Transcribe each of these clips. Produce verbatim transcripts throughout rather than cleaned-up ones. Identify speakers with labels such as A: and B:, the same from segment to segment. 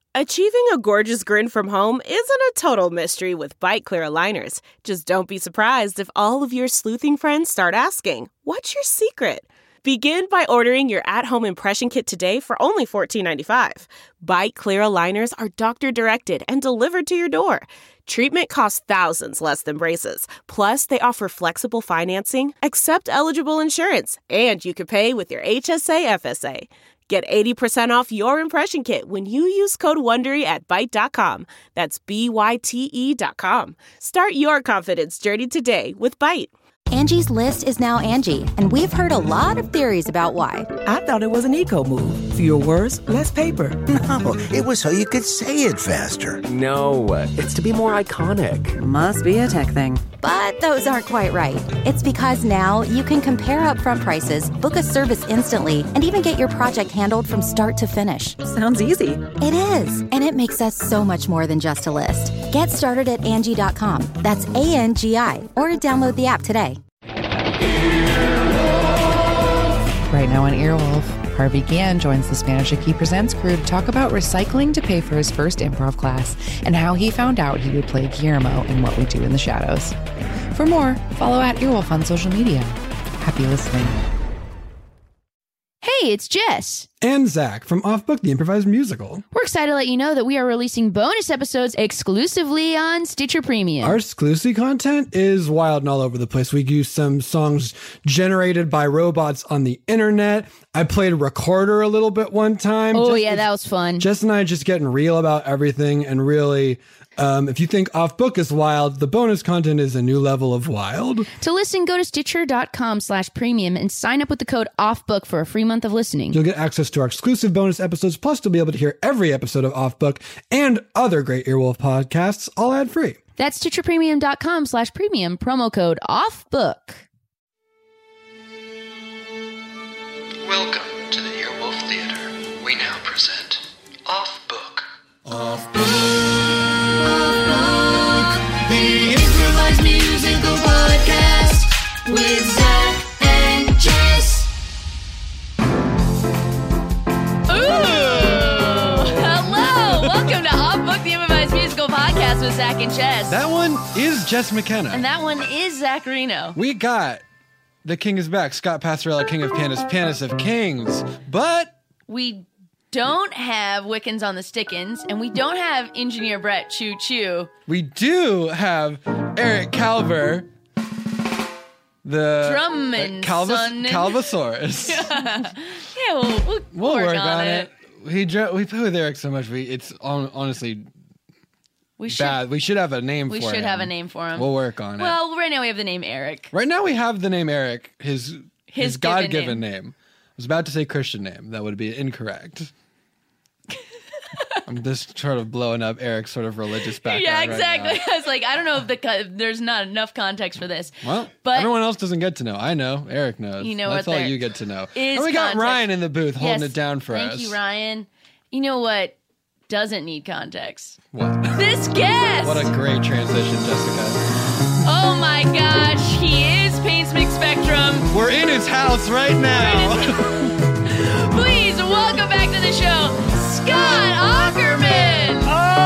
A: Achieving a gorgeous grin from home isn't a total mystery with Byte Clear aligners. Just don't be surprised if all of your sleuthing friends start asking, "What's your secret?" Begin by ordering your at-home impression kit today for only fourteen ninety-five. Byte Clear aligners are doctor-directed and delivered to your door. Treatment costs thousands less than braces. Plus, they offer flexible financing, accept eligible insurance, and you can pay with your H S A F S A. Get eighty percent off your impression kit when you use code WONDERY at byte dot com. That's B Y T E dot com. Start your confidence journey today with Byte.
B: Angie's List is now Angie, and we've heard a lot of theories about why.
C: I thought it was an eco move. Fewer words, less paper.
D: No, it was so you could say it faster.
E: No, it's to be more iconic.
F: Must be a tech thing.
B: But those aren't quite right. It's because now you can compare upfront prices, book a service instantly, and even get your project handled from start to finish.
F: Sounds easy.
B: It is, and it makes us so much more than just a list. Get started at Angie dot com. That's A N G I, or download the app today.
G: Right now on Earwolf, Harvey Gann joins the Spanish Aki Presents crew to talk about recycling to pay for his first improv class and how he found out he would play Guillermo in What We Do in the Shadows. For more, follow at Earwolf on social media. Happy listening.
H: Hey, it's Jess.
I: And Zach from Off Book, the improvised musical.
H: We're excited to let you know that we are releasing bonus episodes exclusively on Stitcher Premium.
I: Our exclusive content is wild and all over the place. We use some songs generated by robots on the internet. I played Recorder a little bit one time.
H: Oh,
I: Jess,
H: yeah, that was fun.
I: Jess and I just getting real about everything and really... Um, if you think Off Book is wild, the bonus content is a new level of wild.
H: To listen, go to stitcher.com slash premium and sign up with the code OFFBOOK for a free month of listening.
I: You'll get access to our exclusive bonus episodes, plus you'll be able to hear every episode of Off Book and other great Earwolf podcasts, all ad-free.
H: That's stitcherpremium.com slash premium, promo code OFFBOOK.
J: Welcome to the Earwolf Theater. We now present Off Book.
K: Off Book. The improvised musical podcast with Zach and Jess.
H: Ooh! Hello! Welcome to Off Book, the improvised musical podcast with Zach and Jess.
I: That one is Jess McKenna.
H: And that one is Zach Reno.
I: We got The King is Back, Scott Passarella, King of Pianists, Pianist of Kings, but...
H: We don't have Wiccans on the Stickins, and we don't have Engineer Brett Choo Choo.
I: We do have Eric Calver, the
H: Drummond
I: Calvas-
H: son.
I: Calvasaurus.
H: yeah, we'll, we'll,
I: we'll
H: work,
I: work
H: on,
I: on
H: it.
I: it. We dr- we play with Eric so much. We it's on, honestly
H: we should,
I: bad. We should have a name
H: we
I: for him.
H: We should have a name for him.
I: We'll work on
H: well,
I: it.
H: Well, right now we have the name Eric.
I: Right now we have the name Eric, his his,
H: his
I: God-given name. name. I was about to say Christian name. That would be incorrect. I'm just sort of blowing up Eric's sort of religious background.
H: Yeah, exactly.
I: Right
H: I was like, I don't know if the if there's not enough context for this.
I: Well,
H: but
I: everyone else doesn't get to know. I know. Eric knows.
H: You know
I: That's
H: what
I: all you get to know.
H: And
I: we got
H: context.
I: Ryan in the booth holding
H: yes,
I: it down for
H: thank
I: us.
H: Thank you, Ryan. You know what doesn't need context?
I: What?
H: This guest!
I: What a great transition, Jessica.
H: Oh my gosh, he is Paints Mix Spectrum.
I: We're in his house right now.
H: Please welcome back to the show, Scott Aukerman.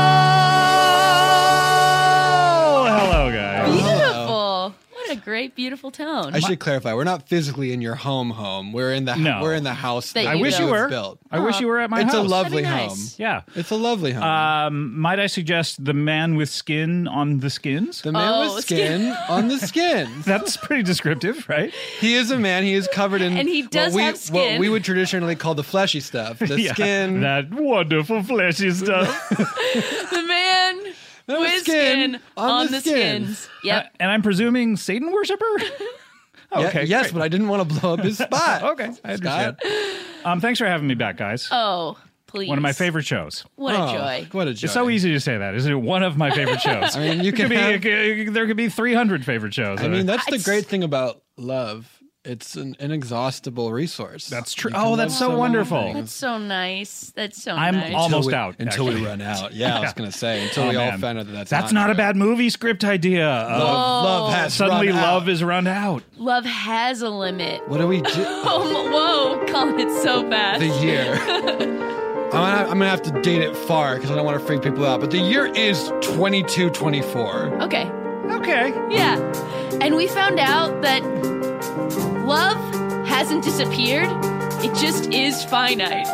L: Oh, hello, guys.
H: Beautiful. What a great, beautiful tone.
I: I should clarify: we're not physically in your home. Home. We're in the
L: No.
I: we're in the house.
H: That
I: That
L: I wish you
I: was
L: were.
I: Built.
L: I wish you were at my
I: It's
L: house.
I: a lovely
H: That'd be
I: home.
H: nice.
L: Yeah.
I: It's a lovely home.
L: Um, might I suggest the man with skin on the skins?
I: the man
H: Oh,
I: with skin on the skin.
L: That's pretty descriptive, right?
I: He is a man. He is covered in
H: And he does
I: what we,
H: have skin.
I: What we would traditionally call the fleshy stuff. The
L: Yeah,
I: skin.
L: that wonderful fleshy stuff.
H: The man
I: That
H: with
I: was
H: skin, on,
I: on
H: the,
I: the
H: skins.
I: skins.
H: Yep.
L: Uh, and I'm presuming Satan worshiper?
I: Yeah,
L: Okay.
I: yes,
L: great.
I: but I didn't want to blow up his spot.
L: Okay, I understand. Um, thanks for having me back, guys.
H: Oh, please.
L: One of my favorite shows.
H: What
I: Oh,
H: a joy.
I: What a joy.
L: It's so easy to say that, isn't it? One of my favorite shows.
I: I mean, you
L: It
I: can
L: could be,
I: have-
L: it could- there could be three hundred favorite shows.
I: I mean, that's the
H: It's-
I: great thing about love. It's an inexhaustible resource.
L: That's true.
I: You can
L: Oh,
I: love
L: that's so
I: many
L: wonderful.
I: things.
H: That's so nice. That's so
L: I'm
H: nice.
L: all- almost
I: Until we-
L: out,
I: until we
L: actually.
I: run out. Yeah, I was gonna say until
L: Oh,
I: we all
L: man.
I: find out that that's
L: That's not, a
I: true.
L: bad movie script idea. Uh,
I: Love, love has
L: suddenly
I: run
L: love
I: out.
L: is run out.
H: Love has a limit.
I: What do we do?
H: Oh, whoa, calling it so fast.
I: The year. gonna, I'm gonna have to date it far because I don't want to freak people out. But the year is twenty-two twenty-four.
H: Okay.
L: Okay.
H: Yeah. And we found out that love hasn't disappeared. It just is finite.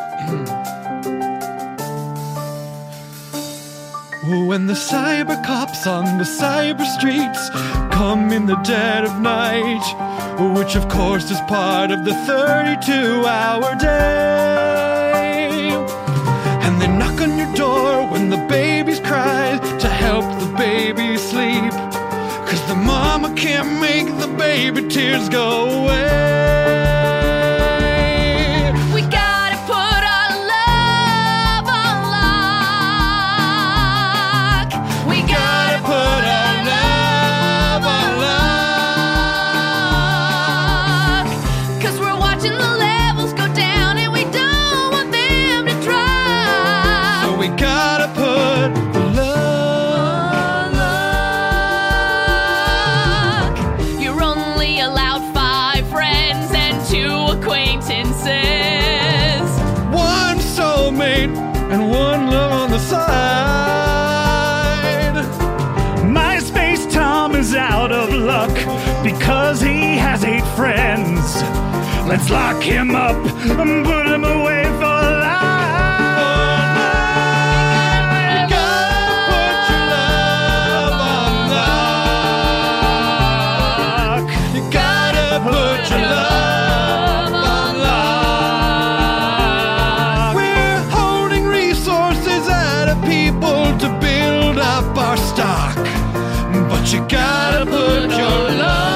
I: When the cyber cops on the cyber streets come in the dead of night, which of course is part of the thirty-two hour day, and they knock on your door when the baby's cries to help the baby sleep, 'cause the mama can't make the baby tears go away.
H: We gotta put our love on lock. We gotta put our love on lock. 'Cause we're watching the levels go down and we don't want them to drop.
I: So we gotta put the love
H: on lock. You're only allowed five friends and two acquaintances.
I: One soulmate and one love on the side.
L: MySpace Tom is out of luck because he has eight friends. Let's lock him up and put him away for life.
I: You gotta put your love on lock. You gotta put your love on lock. We're holding resources out of people to build up our stock, but you gotta put your love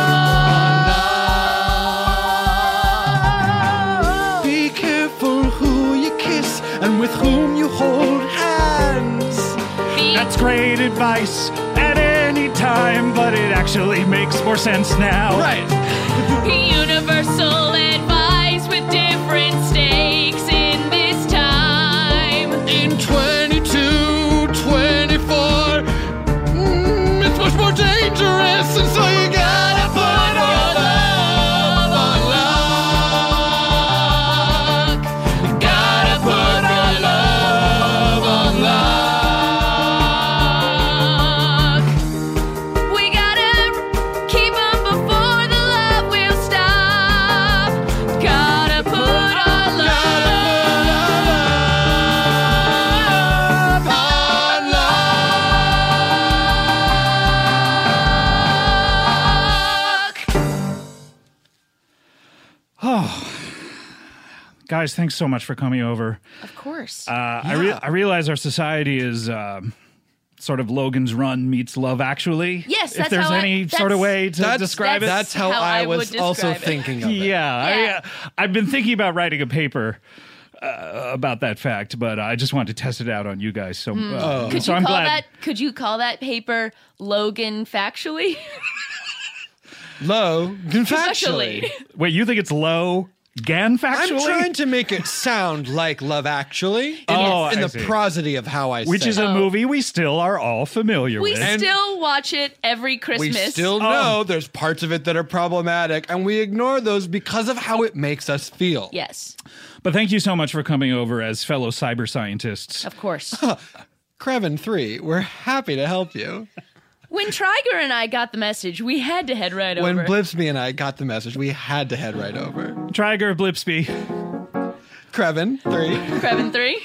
I: on lock. Be careful who you kiss and with whom you hold hands.
L: That's great advice at any time, but it actually makes more sense now.
I: Right.
H: Universal advice with different stakes in this time.
I: In twenty-two twenty-four, mm, it's much more dangerous, and so you gotta put your love on lock. You gotta put your love on lock.
H: We gotta keep 'em before the love will stop. Gotta put our love
I: on lock.
L: Oh, guys, thanks so much for coming over.
H: Of course.
L: Uh, I, re- I realize our society is uh, sort of Logan's Run meets Love Actually.
H: Yes,
L: if
H: that's
L: there's
H: how I-
L: any sort of way to
I: That's-
L: describe
I: that's
L: it.
I: how
H: how
I: I
H: I would
I: was also
H: describe it.
I: thinking of it.
L: Yeah,
H: Yeah.
L: I, uh, I've been thinking about writing a paper uh, about that fact, but I just wanted to test it out on you guys. So, uh,
H: Could
L: so
H: you
L: I'm
H: call
L: glad.
H: that? Could you call that paper Logan Factually?
I: Low,
H: Factually.
L: Wait, you think it's low? Gan factually?
I: I'm trying to make it sound like Love Actually in,
L: Oh,
I: in
L: I
I: the
L: see.
I: prosody of how I
L: Which
I: say
L: is
I: it.
L: a movie we still are all familiar
H: We
L: with.
H: still watch it every
I: We
H: Christmas.
I: still know there's parts of it that are problematic, and we ignore those because of how it makes us feel.
H: Yes,
L: But thank you so much for coming over as fellow cyber scientists.
H: of course.
I: Creven three, we're happy to help you.
H: When Triger and I got the message, we had to head right
I: When
H: over.
I: Blipsby and I got the message, we had to head right over.
L: Triger Blipsby.
I: Creven three.
H: Creven three.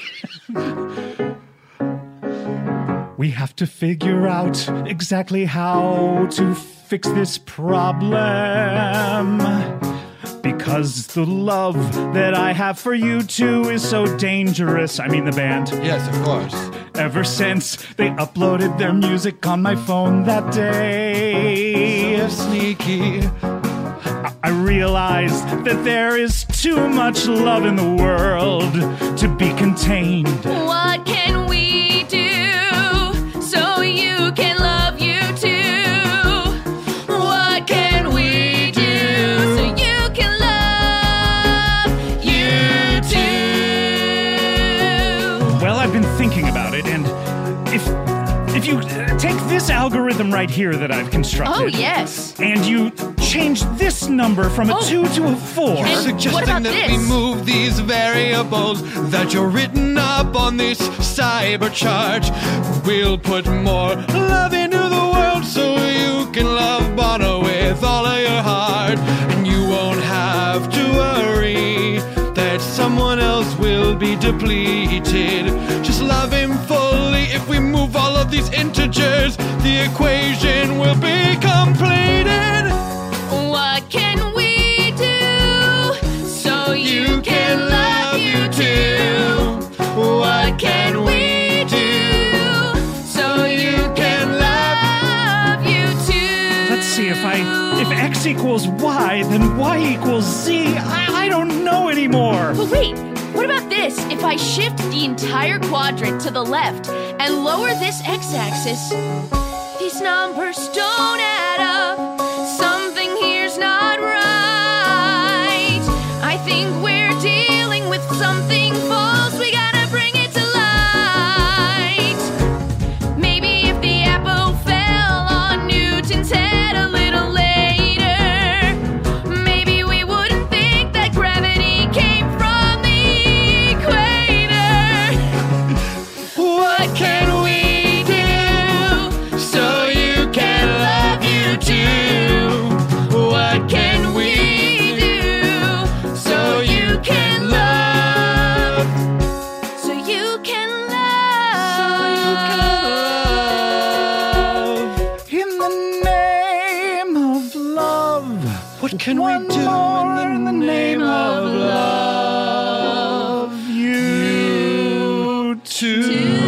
L: We have to figure out exactly how to fix this problem. Because the love that I have for you two is so dangerous. I mean the band.
I: Yes, of course.
L: Ever since they uploaded their music on my phone that day.
I: So sneaky.
L: I- I realized that there is too much love in the world to be contained.
H: What can we do so you can love you too? What can we do so you can love you too?
L: Well, I've been thinking about it, and if if you uh, take this algorithm right here that I've constructed.
H: Oh, yes.
L: And you change this number from a
H: Oh.
L: two to a four.
I: You're
H: And
I: suggesting
H: what about
I: that we
H: this?
I: move these variables that you're written up on this cyber chart. We'll put more love into the world so you can love Bono with all of your heart. And you won't have to worry that someone else will be depleted. Just love him fully. If we move all of these integers, the equation will be completed.
H: What can we do so you can love you too? What can we do so you can love you too?
L: Let's see, if I if x equals y, then y equals z. I, I don't know anymore.
H: But wait, what about this? If I shift the entire quadrant to the left and lower this x-axis, these numbers don't add up. Something here's not right. I think we're dealing with something false. We gotta bring it to light. Maybe if the apple fell on Newton's head a little later, maybe we wouldn't think that gravity came from the equator. What can we do so you can love you too? What can we do so you can love? So you can love.
L: In the name of love.
I: What can
L: One
I: we do
L: more
I: in the name of love?
L: You too.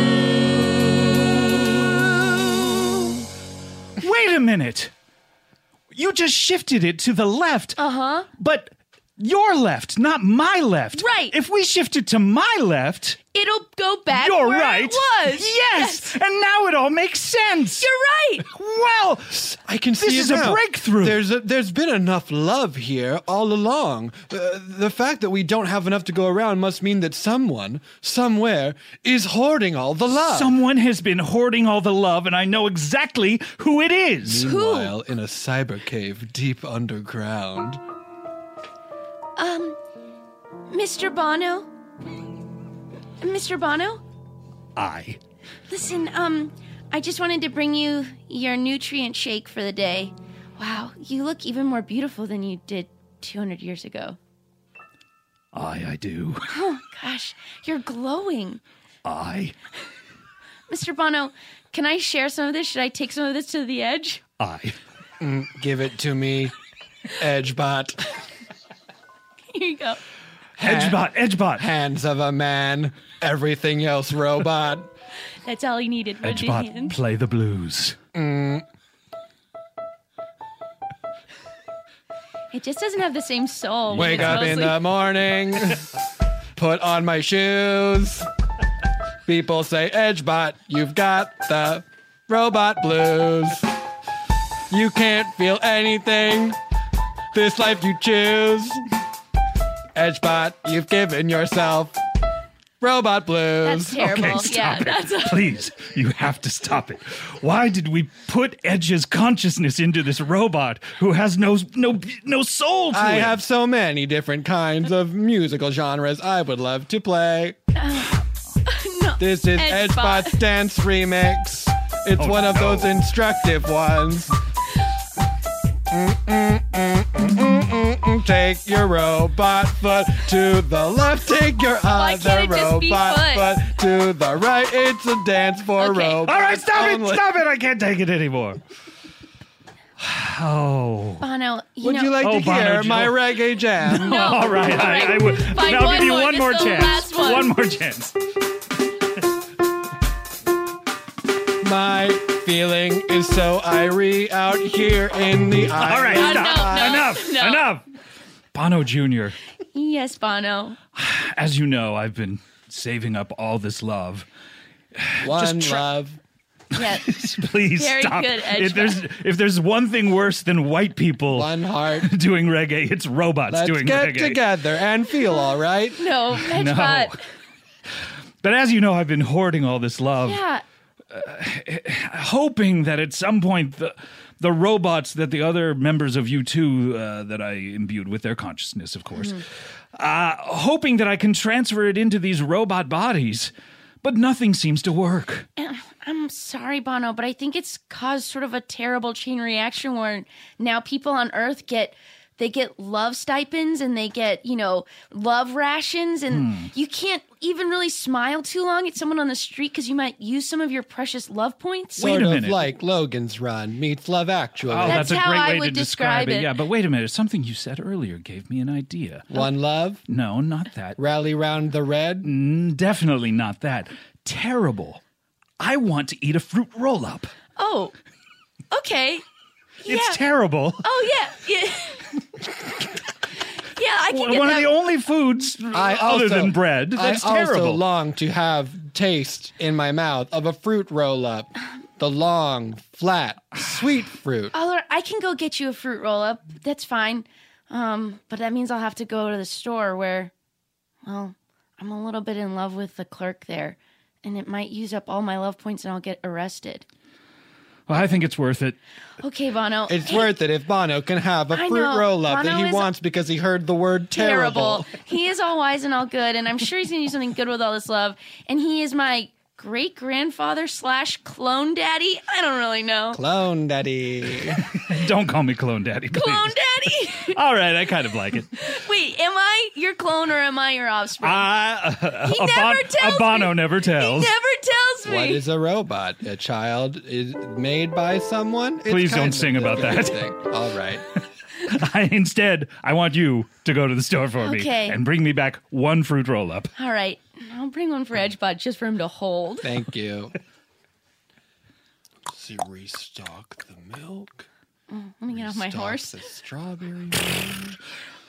L: Wait a minute. You just shifted it to the left.
H: Uh-huh.
L: But your left, not my left.
H: Right.
L: If we shift it to my left,
H: It'll go back
L: you're
H: where
L: right.
H: it was.
L: Yes. And now it all makes sense.
H: You're right.
L: Well,
I: I can see
L: this
I: it
L: is a
I: now.
L: breakthrough.
I: There's a, there's been enough love here all along. Uh, the fact that we don't have enough to go around must mean that someone, somewhere, is hoarding all the love.
L: Someone has been hoarding all the love, and I know exactly who it is.
I: Meanwhile, in a cyber cave deep underground.
H: Um, Mister Bono? Mister Bono?
L: I.
H: Listen, um, I just wanted to bring you your nutrient shake for the day. Wow, you look even more beautiful than you did two hundred years ago.
L: I, I do.
H: Oh, gosh, you're glowing.
L: I.
H: Mister Bono, can I share some of this? Should I take some of this to the edge?
L: I.
I: Mm, give it to me, Edgebot.
H: Here you go.
L: Edgebot, Edgebot.
I: Hands of a man, everything else robot.
H: That's all you needed. Was the
L: Edgebot,
H: hand.
L: play the blues.
I: Mm.
H: It just doesn't have the same soul. when
I: Wake
H: it's
I: up in
H: mostly-
I: the morning, put on my shoes. People say, Edgebot, you've got the robot blues. You can't feel anything, this life you choose. Edgebot, you've given yourself robot blues.
H: That's terrible.
L: Okay, stop
H: yeah,
L: it.
H: that's a-
L: Please, you have to stop it. Why did we put Edge's consciousness into this robot who has no no no soul to
I: I
L: it?
I: have so many different kinds of musical genres I would love to play.
H: no.
I: This is
H: Edgebot.
I: Edgebot's Dance Remix. It's
L: Oh,
I: one of
L: no.
I: those instructive ones. Mm, mm, mm, mm, mm, mm, mm. Take your robot foot to the left. Take your
H: Why
I: other
H: can't it just be
I: robot
H: foot?
I: foot to the right. It's a dance for
H: Okay.
I: robots.
L: All right, stop
I: only.
L: it, stop it. I can't take it anymore. Oh.
H: Bono, you
I: Would
H: know,
I: you like
L: Oh,
I: to hear
L: Bono,
I: my
L: Joe.
I: reggae jam?
H: No.
L: All right,
H: All right.
L: I, I would.
H: Fine,
L: I'll
H: one
L: give you
H: more.
L: one
H: This
L: more
H: is the
L: chance.
H: last one.
L: more chance.
I: My feeling is so irie out here in the eye.
L: All right,
H: Uh,
L: stop.
H: no, no,
L: enough,
H: no.
L: enough. Bono Junior,
H: Yes, Bono.
L: as you know, I've been saving up all this love.
I: One
L: Just try-
I: love.
H: Yeah.
L: Please
H: Very
L: stop.
H: good,
L: if there's if there's one thing worse than white people
I: One heart.
L: doing reggae, it's robots
I: Let's
L: doing
I: get
L: reggae.
I: together and feel all right.
H: No,
L: No.
H: Edgebot.
L: But as you know, I've been hoarding all this love.
H: Yeah.
L: uh, hoping that at some point the the robots that the other members of U two uh, that I imbued with their consciousness, of course, mm. uh, hoping that I can transfer it into these robot bodies, but nothing seems to work.
H: I'm sorry, Bono, but I think it's caused sort of a terrible chain reaction where now people on Earth get they get love stipends and they get, you know, love rations, and hmm. you can't even really smile too long at someone on the street because you might use some of your precious love points.
I: Sort
L: wait a
I: of
L: minute.
I: Like Logan's Run meets Love Actually.
L: Oh,
H: that's,
L: that's a
H: how
L: great
H: I
L: way
H: would
L: to
H: describe
L: describe it.
H: it.
L: Yeah, but wait a minute. Something you said earlier gave me an idea.
I: One Love?
L: No, not that.
I: Rally Round the Red?
L: Mm, definitely not that. Terrible. I want to eat a fruit roll-up.
H: Oh, okay.
L: It's
H: yeah.
L: terrible.
H: Oh, yeah. Yeah. Yeah, I can get
L: One
H: that.
L: of the only foods
I: I
L: other
I: also,
L: than bread that's
I: I
L: terrible.
I: also long to have taste in my mouth of a fruit roll-up. The long, flat, sweet fruit.
H: Oliver, I can go get you a fruit roll-up. That's fine. Um, but that means I'll have to go to the store where, well, I'm a little bit in love with the clerk there. And it might use up all my love points and I'll get arrested.
L: Well, I think it's worth it.
H: Okay, Bono.
I: It's
H: Hey,
I: worth it if Bono can have a
H: I
I: fruit
H: know.
I: roll-up that
H: Bono
I: he
H: is
I: wants because he heard the word terrible.
H: terrible. He is all wise and all good, and I'm sure he's going to do something good with all this love. And he is my great-grandfather slash clone daddy? I don't really know.
I: Clone daddy.
L: Don't call me clone daddy, please.
H: Clone daddy?
L: All right, I kind of like it.
H: Wait, am I your clone or am I your offspring?
L: Uh,
H: he
L: a
H: never
L: bon-
H: tells
L: A Bono
H: me.
L: never tells.
H: He never tells me.
I: What is a robot? A child is made by someone? It's
L: Please
I: kind
L: don't
I: of
L: sing about that.
I: confusing. All right.
L: I, instead, I want you to go to the store for me
H: Okay.
L: and bring me back one fruit roll-up.
H: All right. I'll bring one for Edgebot just for him to hold.
I: Thank you. Let's see, restock the milk.
H: Oh, let me get off my
I: Restock
H: horse.
I: the strawberry milk.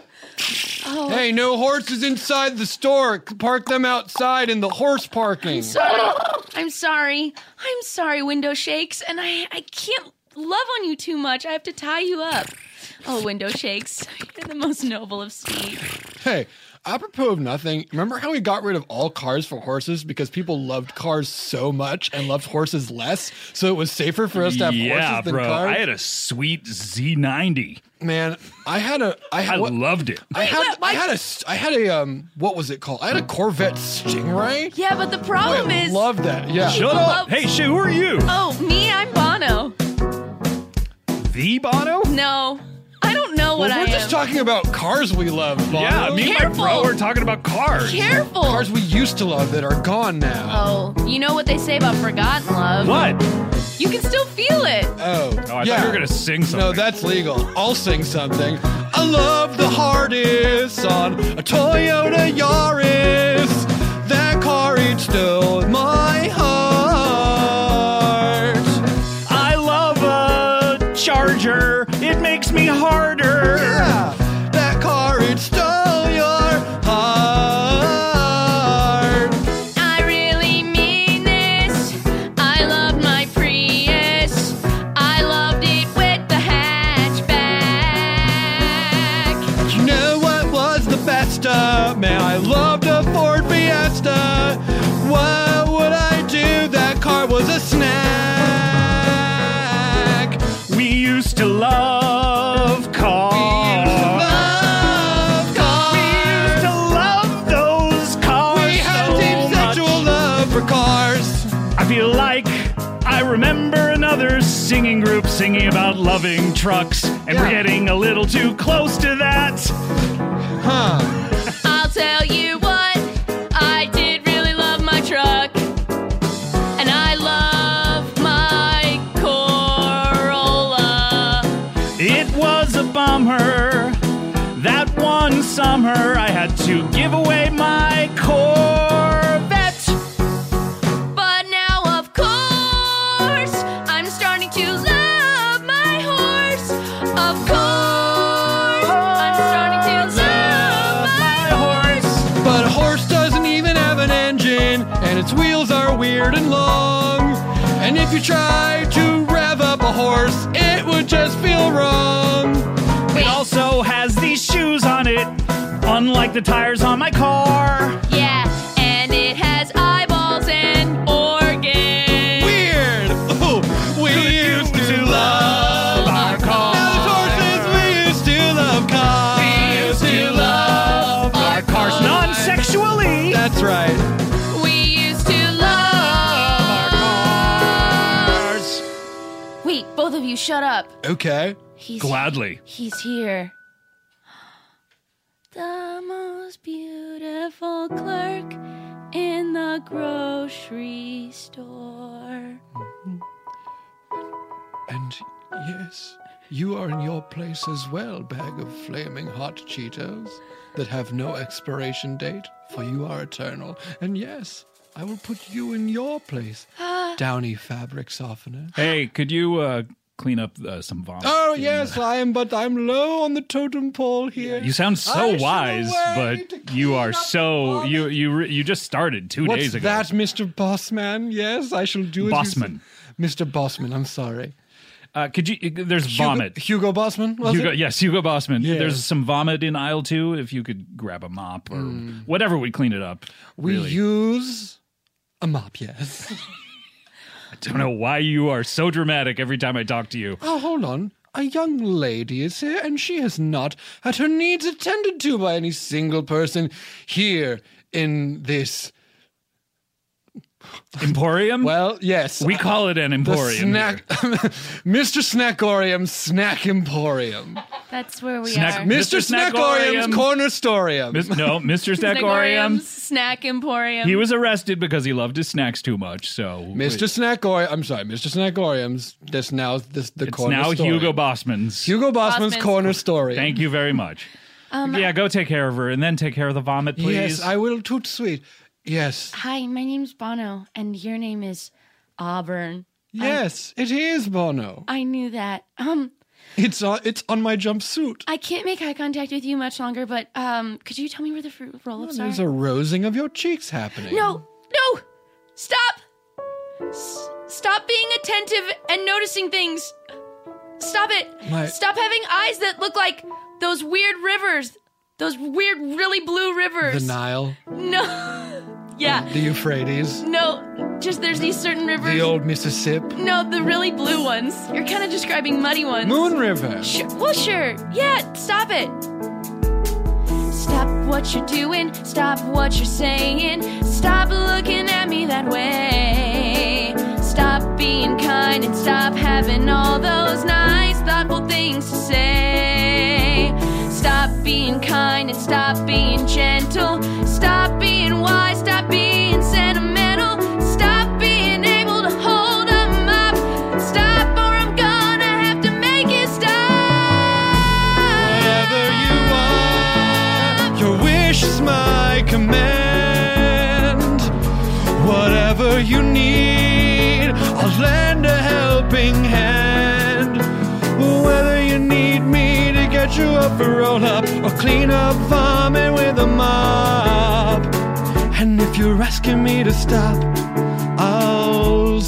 H: Oh.
I: Hey, no horses inside the store. Park them outside in the horse parking.
H: Sorry. I'm sorry. I'm sorry, Window Shakes, and I, I can't love on you too much. I have to tie you up. Oh, Window Shakes, you're the most noble of speed.
I: Hey, apropos of nothing, remember how we got rid of all cars for horses because people loved cars so much and loved horses less, so it was safer for us to have
L: yeah,
I: horses than
L: bro.
I: cars?
L: I had a sweet Z ninety.
I: Man, I had a I, had,
L: I
I: what,
L: loved it.
I: I had I had a I had a um what was it called? I had a Corvette Stingray.
H: Yeah, but the problem
I: I
H: is...
I: love that. Yeah.
L: Shut up. Love- hey, shit, who are you?
H: Oh, me? I'm Bono.
L: The Bono?
H: No. I don't know what
I: well,
H: I
I: we're
H: am.
I: just talking about cars we love, Bono.
L: Yeah, me
H: Careful.
L: and my bro are talking about cars.
H: Careful.
I: Cars we used to love that are gone now.
H: Oh, you know what they say about forgotten love?
L: What?
H: You can still feel it.
I: Oh,
L: Oh, I
I: yeah.
L: thought you were going to sing something.
I: No, that's legal. I'll sing something. I love the hardest on a Toyota Yaris. That car eats still in my heart.
L: I love a Charger. It makes me harder.
I: Yeah, that car eats still your heart.
H: I really mean this. I loved my Prius. I loved it with the hatchback.
I: You know what was the best of? Man, I loved a Ford Fiesta. What would I do? That car was a snack.
L: We used to love cars.
I: Love cars.
L: We used to love those cars
I: We had
L: so
I: a deep
L: much.
I: sexual love for cars.
L: I feel like I remember another singing group singing about loving trucks, and
I: Yeah.
L: we're getting a little too close to that.
I: Huh.
H: I'll tell you what, I did really love my truck. And I love my Corolla.
L: It was a bummer that one summer I had to give away my Corvette.
H: But now, of course, I'm starting to love my horse. Of course, I'm starting to love my horse.
I: But a horse doesn't even have an engine, and its wheels are weird and long. And if you try to rev up a horse, it would just feel wrong.
L: It also has these shoes on it, unlike the tires on my car.
H: Yeah, and it has eyeballs and organs.
I: Weird!
H: of you shut up.
I: Okay.
H: He's
L: Gladly.
H: He's here. The most beautiful clerk in the grocery store.
I: And yes, you are in your place as well, bag of flaming hot Cheetos that have no expiration date, for you are eternal. And yes, I will put you in your place, Downy fabric softener.
L: Hey, could you uh, clean up uh, some vomit?
I: Oh, yes, I am, but I'm low on the totem pole here.
L: You sound so
I: I shall
L: wise,
I: wait
L: but
I: to
L: you
I: clean
L: are
I: up
L: so
I: the
L: you you re- you just started two
I: What's
L: days ago.
I: that, Mister Bossman? Yes, I shall do as
L: Bossman.
I: you say. Mister Bossman, I'm sorry.
L: Uh, could you? There's
I: Hugo,
L: vomit.
I: Hugo Bossman, was
L: Hugo,
I: it?
L: yes, Hugo Bossman.
I: Yes.
L: There's some vomit in aisle two. If you could grab a mop or
I: Mm.
L: whatever would clean it up.
I: We
L: really.
I: use a mop, yes.
L: I don't know why you are so dramatic every time I talk to you.
I: Oh, hold on. A young lady is here, and she has not had her needs attended to by any single person here in this
L: Emporium?
I: Well, yes.
L: We call it an emporium.
I: The snack, Mister Snackorium's Snack Emporium.
H: That's where we
L: Snack-
H: are.
I: Mister
L: Mister
I: Snackorium's
L: Snackorium.
I: Corner Storium.
L: Mis- no, Mister
H: Snackorium's
L: Snackorium.
H: Snack Emporium.
L: He was arrested because he loved his snacks too much. So
I: Mister Snackorium. I'm sorry, Mister Snackorium's. This now this the
L: It's
I: corner
L: now
I: Storium.
L: Hugo Bossman's.
I: Hugo Bossman's
H: Bossman's
I: Corner Story.
L: Thank you very much.
H: Um,
L: yeah, go take care of her and then take care of the vomit, please.
I: Yes, I will. Toot sweet. Yes.
H: Hi, my name's Bono, and your name is Auburn.
I: Yes, it is Bono.
H: I knew that. Um,
I: It's on. It's on my jumpsuit.
H: I can't make eye contact with you much longer, but um, could you tell me where the fruit roll-ups are?
I: There's a rosing of your cheeks happening.
H: No, no, stop! S- stop being attentive and noticing things. Stop it.
I: My-
H: Stop having eyes that look like those weird rivers. Those weird, really blue rivers.
I: The Nile,
H: No. Yeah.
I: the Euphrates,
H: No, just there's these certain rivers.
I: the old Mississippi,
H: No, the really blue ones. You're kind of describing muddy ones.
I: Moon River.
H: Sure. Well, sure. Yeah, stop it. Stop what you're doing. Stop what you're saying. Stop looking at me that way. Stop being kind and stop having all those nice, thoughtful things to say. Stop being kind and stop being gentle. Stop being wise. Stop being sentimental. Stop being able to hold 'em up. Stop or I'm gonna have to make it stop.
I: Wherever you are, your wish is my command. Whatever you need, I'll lend a helping hand. Whether you need me to get you up or roll up, or clean up vomit with a mop. And if you're asking me to stop, I'll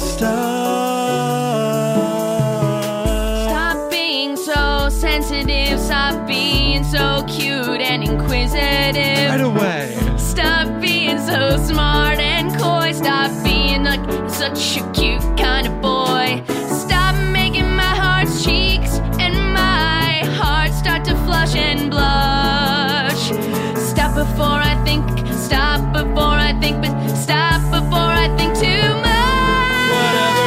I: stop.
H: Stop being so sensitive. Stop being so cute and inquisitive.
I: Right away.
H: Stop being so smart and coy. Stop being like such a cute kind of boy. Stop making my heart's cheeks and my heart start to flush and blush. Stop before I think. Stop before I think. But stop before I think too much.
I: Whatever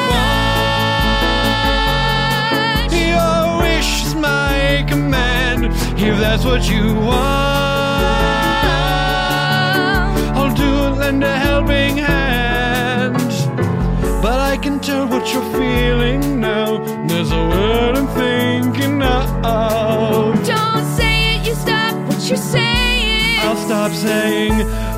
I: you want, your wish is my command. If that's what you want, I'll do it, lend a helping hand. But I can tell what you're feeling now. There's a word I'm thinking of.
H: Don't say it, you stop what you're saying.
I: I'll stop saying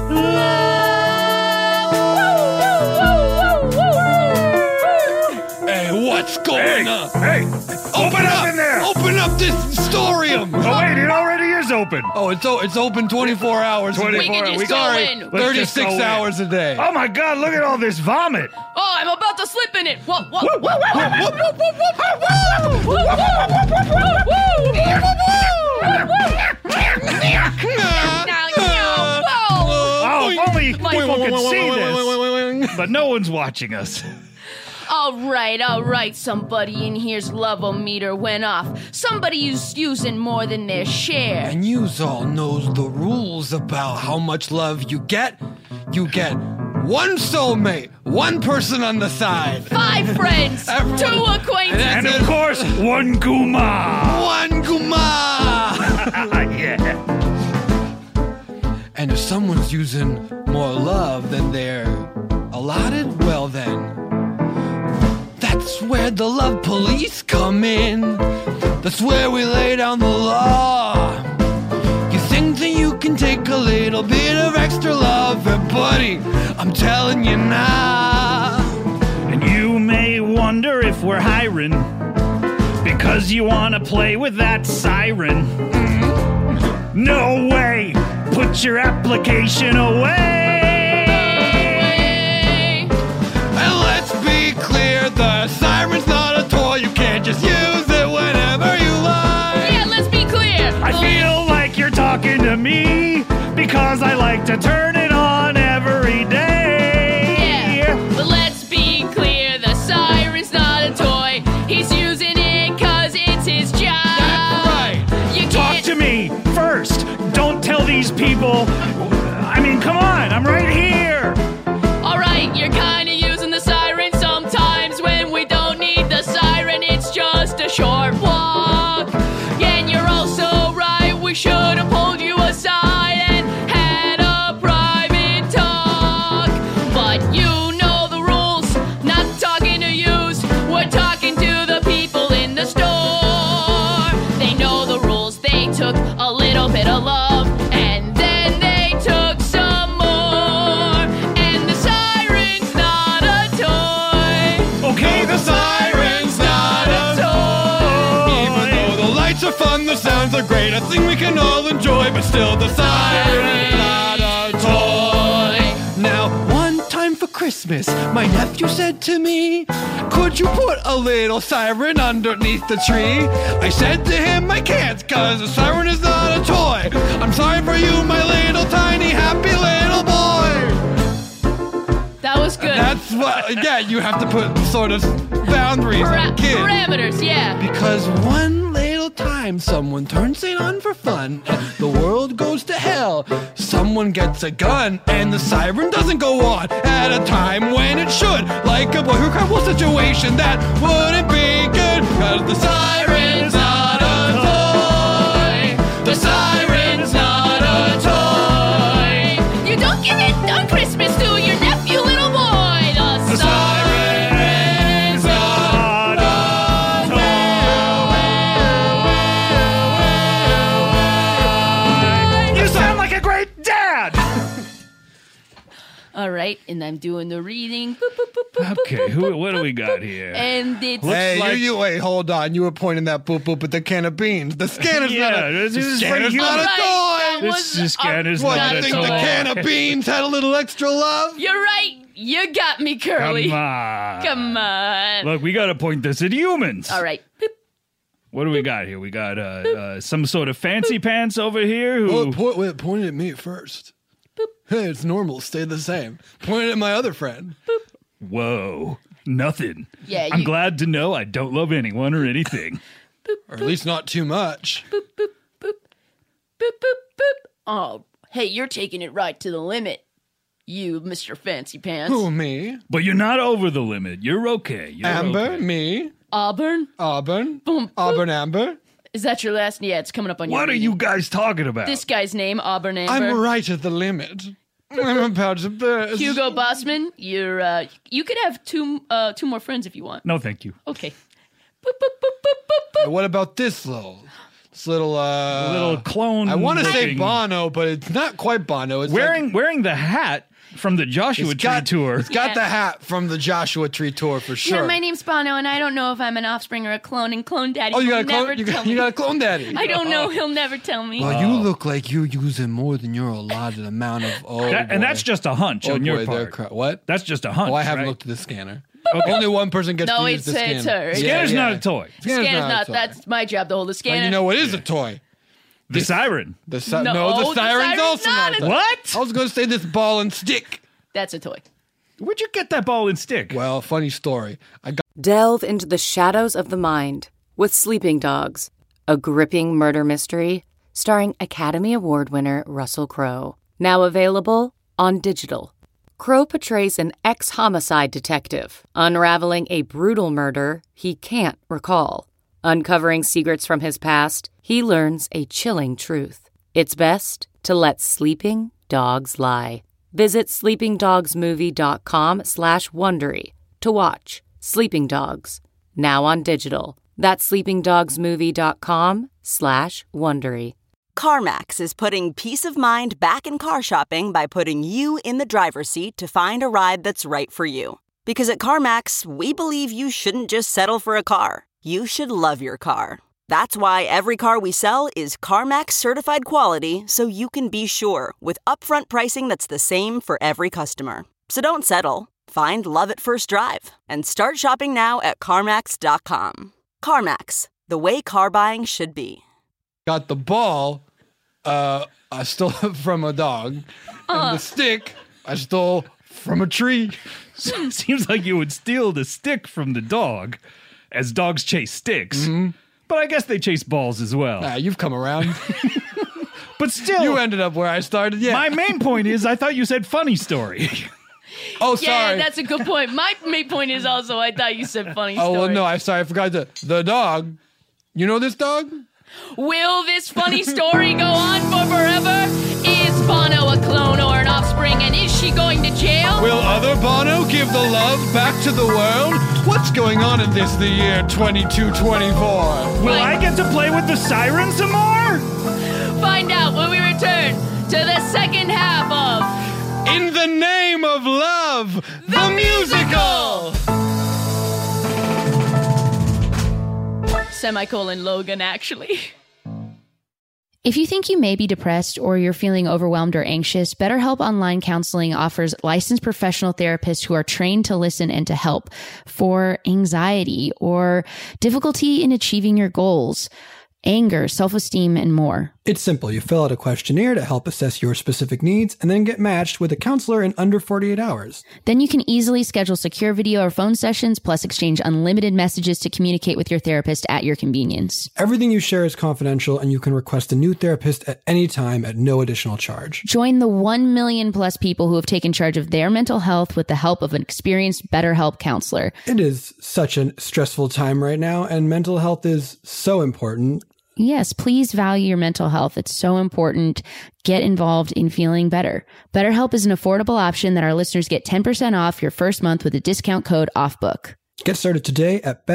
I: love. Hey, what's going on?
L: Hey,
I: Open
L: up in there.
I: Open up this storium.
L: Oh wait, it already is open.
I: Oh, it's o- it's open twenty-four hours.
L: twenty-four.
H: We can just
L: we
H: go
I: Sorry,
H: in.
L: Let's just
I: thirty-six
L: go in.
I: hours a day.
L: Oh my God! Look at all this vomit.
H: Oh, I'm about to slip in it. Whoa, whoa, whoa, whoa,
L: Oh, if only
H: My-
L: people could see
I: this.
L: this. But no one's watching us.
H: All right, all right, somebody in here's love-o-meter went off. Somebody's using more than their share.
I: And yous all knows the rules about how much love you get. You get one soulmate, one person on the side.
H: Five friends,
I: Everyone-
H: two acquaintances.
L: And of course, one Guma.
I: One Guma!
L: Yeah.
I: And if someone's using more love than they're allotted, well then, that's where the love police come in. That's where we lay down the law. You think that you can take a little bit of extra love, but buddy, I'm telling you now.
L: And you may wonder if we're hiring because you want to play with that siren. No way! Put your application away!
I: And let's be clear, the siren's not a toy. You can't just use it whenever you like.
H: Yeah, let's be clear.
L: I feel like you're talking to me because I like to turn it on every day.
H: Yeah, but let's be clear, the siren's not a toy. He's using it cause it's his job.
I: That's right.
H: You
L: Talk
H: can't...
L: to me first. Don't tell these people. I mean, come on, I'm right here.
H: Alright, you're kinda using the siren sometimes when we don't need the siren. It's just a short walk. And you're also right, we should have pulled you aside and had a private talk. But you know the rules, not talking to yous. We're talking to the people in the store. They know the rules, they took a little bit of love, and then they took some more. And the siren's not a toy.
L: Okay,
I: The siren's not a toy. Even though the lights are fun, the sounds are great, a thing we can all enjoy, but still the siren's not a toy. Now, one time for Christmas, my nephew said to me, could you put a little siren underneath the tree? I said to him, I can't, cause a siren is not a toy. I'm sorry for you, my little tiny happy little boy.
H: That was good.
I: That's what, yeah, you have to put sort of boundaries
H: Para-
I: on a kid.
H: parameters, yeah.
I: Because one little time someone turns it on for fun, and the world goes to hell. Someone gets a gun, and the siren doesn't go on at a time when it should. Like a boy who cried wolf situation that wouldn't be good. Cause the siren's not a toy. The siren's not a toy.
H: You don't give it on Christmas to your nephew, little boy. The,
I: The siren's not a toy.
L: You sound like a great dad.
H: All right, and I'm doing the reading. Boop, boop, boop, boop,
L: Okay,
H: boop,
L: who?
H: boop,
L: What do we
H: boop,
L: got
H: boop.
L: here?
H: And it's
I: Hey,
L: like-
I: you, you wait, hold on. You were pointing that boop boop at the can of beans. The scanner's
L: Yeah,
I: not a,
L: this
I: the
L: is
I: scanner's
L: for
I: not
L: you.
I: a
H: Right, that
I: toy.
H: was-
L: This is scanner's
I: What,
L: not
I: you
L: a
I: think
L: toy.
I: the can of beans had a little extra love?
H: You're right. You got me, Curly.
L: Come on.
H: Come on.
L: Look, we got to point this at humans.
H: All right. Boop.
L: What do we got here? We got uh, uh, some sort of fancy pants over here who...
I: Well, point, wait, point at me first. Hey, it's normal. Stay the same. Point at my other friend.
L: Whoa. Nothing.
H: Yeah,
L: I'm
H: you-
L: glad to know I don't love anyone or anything.
I: Or at least not too much.
H: Boop, boop, boop. Boop, boop, boop. Oh, hey, you're taking it right to the limit. You, Mister Fancy Pants.
I: Who, me?
L: But you're not over the limit. You're okay. You're
I: Amber,
L: okay.
I: me.
H: Auburn?
I: Auburn.
H: Boom, boop.
I: Auburn Amber.
H: Is that your last? Yeah, it's coming up on your
L: What are
H: reading.
L: you guys talking about?
H: This guy's name, Auburn Amber.
I: I'm right at the limit. I'm about to burst.
H: Hugo Bossman, you're, uh, you could have two, uh, two more friends if you want.
L: No, thank you.
H: Okay. Boop, boop, boop, boop, boop, boop.
I: What about this little, this little, uh,
L: Little clone.
I: I want to say
L: looking-
I: Bono, but it's not quite Bono. It's
L: Wearing
I: like,
L: wearing the hat from the Joshua
I: it's
L: Tree
I: got,
L: tour.
I: It's got
H: Yeah.
I: the hat from the Joshua Tree tour for sure.
H: Yeah, my name's Bono, and I don't know if I'm an offspring or a clone, and Clone Daddy
I: oh, you
H: will
I: got a
H: never
I: clone. You
H: tell
I: got,
H: me.
I: you got a clone daddy.
H: I don't know. He'll never tell me.
I: Well, you look like you're using more than your allotted amount of. Oh,
L: That- and
I: boy.
L: that's just a hunch
I: oh,
L: on your
I: boy, they're
L: part.
I: cra- what?
L: That's just a hunch.
I: Oh, I haven't
L: right?
I: looked at the scanner.
L: Okay.
I: Only one person gets
H: No,
I: to use
H: it's-
I: the
H: it's
I: scanner.
H: her.
L: Scanner's
I: Yeah,
L: not
I: yeah.
L: a toy.
I: Scanner's
H: Scanner's
I: not,
H: not.
I: a toy.
H: That's my job to hold the scanner.
I: And you know what is a toy?
L: The siren.
I: The si-
H: No,
I: no, the
H: the
I: siren's
H: siren's
I: also
H: not
I: not.
H: a
I: a toy.
L: What?
I: I was going to say this ball and stick.
H: That's a toy.
L: Where'd you get that ball and stick?
I: Well, funny story. I got
M: Delve into the shadows of the mind with Sleeping Dogs, a gripping murder mystery starring Academy Award winner Russell Crowe. Now available on digital. Crow portrays an ex-homicide detective, unraveling a brutal murder he can't recall. Uncovering secrets from his past, he learns a chilling truth. It's best to let sleeping dogs lie. Visit sleepingdogsmovie.com slash Wondery to watch Sleeping Dogs, now on digital. That's sleepingdogsmovie.com slash Wondery.
N: CarMax is putting peace of mind back in car shopping by putting you in the driver's seat to find a ride that's right for you. Because at CarMax, we believe you shouldn't just settle for a car. You should love your car. That's why every car we sell is CarMax certified quality, so you can be sure with upfront pricing that's the same for every customer. So don't settle. Find love at first drive and start shopping now at CarMax dot com. CarMax, the way car buying should be.
I: Got the ball uh, I stole from a dog,
H: Uh.
I: and the stick I stole from a tree.
L: Seems like you would steal the stick from the dog, as dogs chase sticks.
I: Mm-hmm.
L: But I guess they chase balls as well.
I: Nah, you've come around.
L: But still,
I: you ended up where I started. Yeah.
L: My main point is, I thought you said funny story.
I: Oh,
H: Yeah,
I: sorry.
H: that's a good point. My main point is also I thought you said funny
I: Oh,
H: story.
I: well, no, I'm sorry. I forgot the the dog. You know this dog?
H: Will this funny story go on for forever? Is Bono a clone or an offspring, and is she going to jail?
I: Will other Bono give the love back to the world? What's going on in this, the year twenty-two twenty-four?
L: Will I get to play with the siren some more?
H: Find out when we return to the second half of
I: In the Name of Love, the, the musical!
H: Semicolon Logan, actually.
O: If you think you may be depressed or you're feeling overwhelmed or anxious, BetterHelp Online Counseling offers licensed professional therapists who are trained to listen and to help for anxiety or difficulty in achieving your goals, anger, self-esteem, and more.
P: It's simple. You fill out a questionnaire to help assess your specific needs and then get matched with a counselor in under forty-eight hours.
O: Then you can easily schedule secure video or phone sessions, plus exchange unlimited messages to communicate with your therapist at your convenience.
P: Everything you share is confidential, and you can request a new therapist at any time at no additional charge.
O: Join the one million plus people who have taken charge of their mental health with the help of an experienced BetterHelp counselor.
P: It is such a stressful time right now, and mental health is so important.
O: Yes, please value your mental health. It's so important. Get involved in feeling better. BetterHelp is an affordable option that our listeners get ten percent off your first month with a discount code OFFBOOK.
P: Get started today at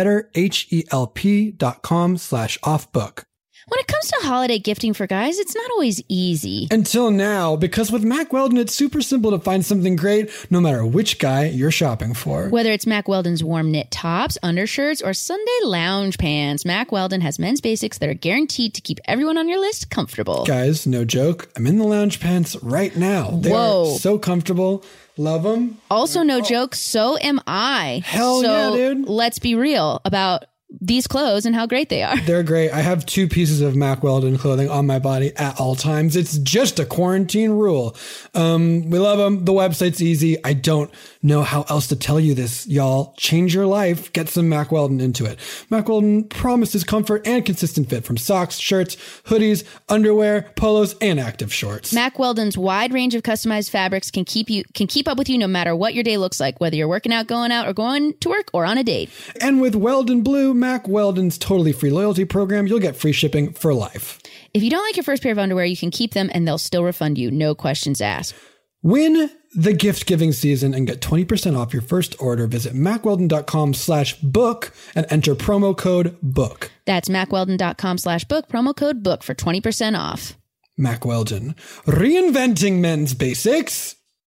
P: betterhelp.com slash offbook.
O: When it comes to holiday gifting for guys, it's not always easy.
P: Until now, because with Mack Weldon, it's super simple to find something great no matter which guy you're shopping for.
O: Whether it's Mack Weldon's warm knit tops, undershirts, or Sunday lounge pants, Mack Weldon has men's basics that are guaranteed to keep everyone on your list comfortable.
P: Guys, no joke. I'm in the lounge pants right now. They
O: Whoa.
P: are so comfortable. Love them.
O: Also, no joke, so am I.
P: Hell
O: so
P: yeah, dude.
O: Let's be real about these clothes and how great they are.
P: They're great. I have two pieces of Mack Weldon clothing on my body at all times. It's just a quarantine rule. Um, we love them. The website's easy. I don't know how else to tell you this, y'all. Change your life. Get some Mack Weldon into it. Mack Weldon promises comfort and consistent fit from socks, shirts, hoodies, underwear, polos, and active shorts.
O: Mack Weldon's wide range of customized fabrics can keep you can keep up with you no matter what your day looks like, whether you're working out, going out, or going to work, or on a date.
P: And with Weldon Blue, Mack Weldon's totally free loyalty program, you'll get free shipping for life.
O: If you don't like your first pair of underwear, you can keep them and they'll still refund you. No questions asked.
P: Win the gift-giving season and get twenty percent off your first order. Visit mackweldon.com slash book and enter promo code BOOK.
O: That's mackweldon.com slash book, promo code BOOK for twenty percent off.
P: Mack Weldon, reinventing men's basics.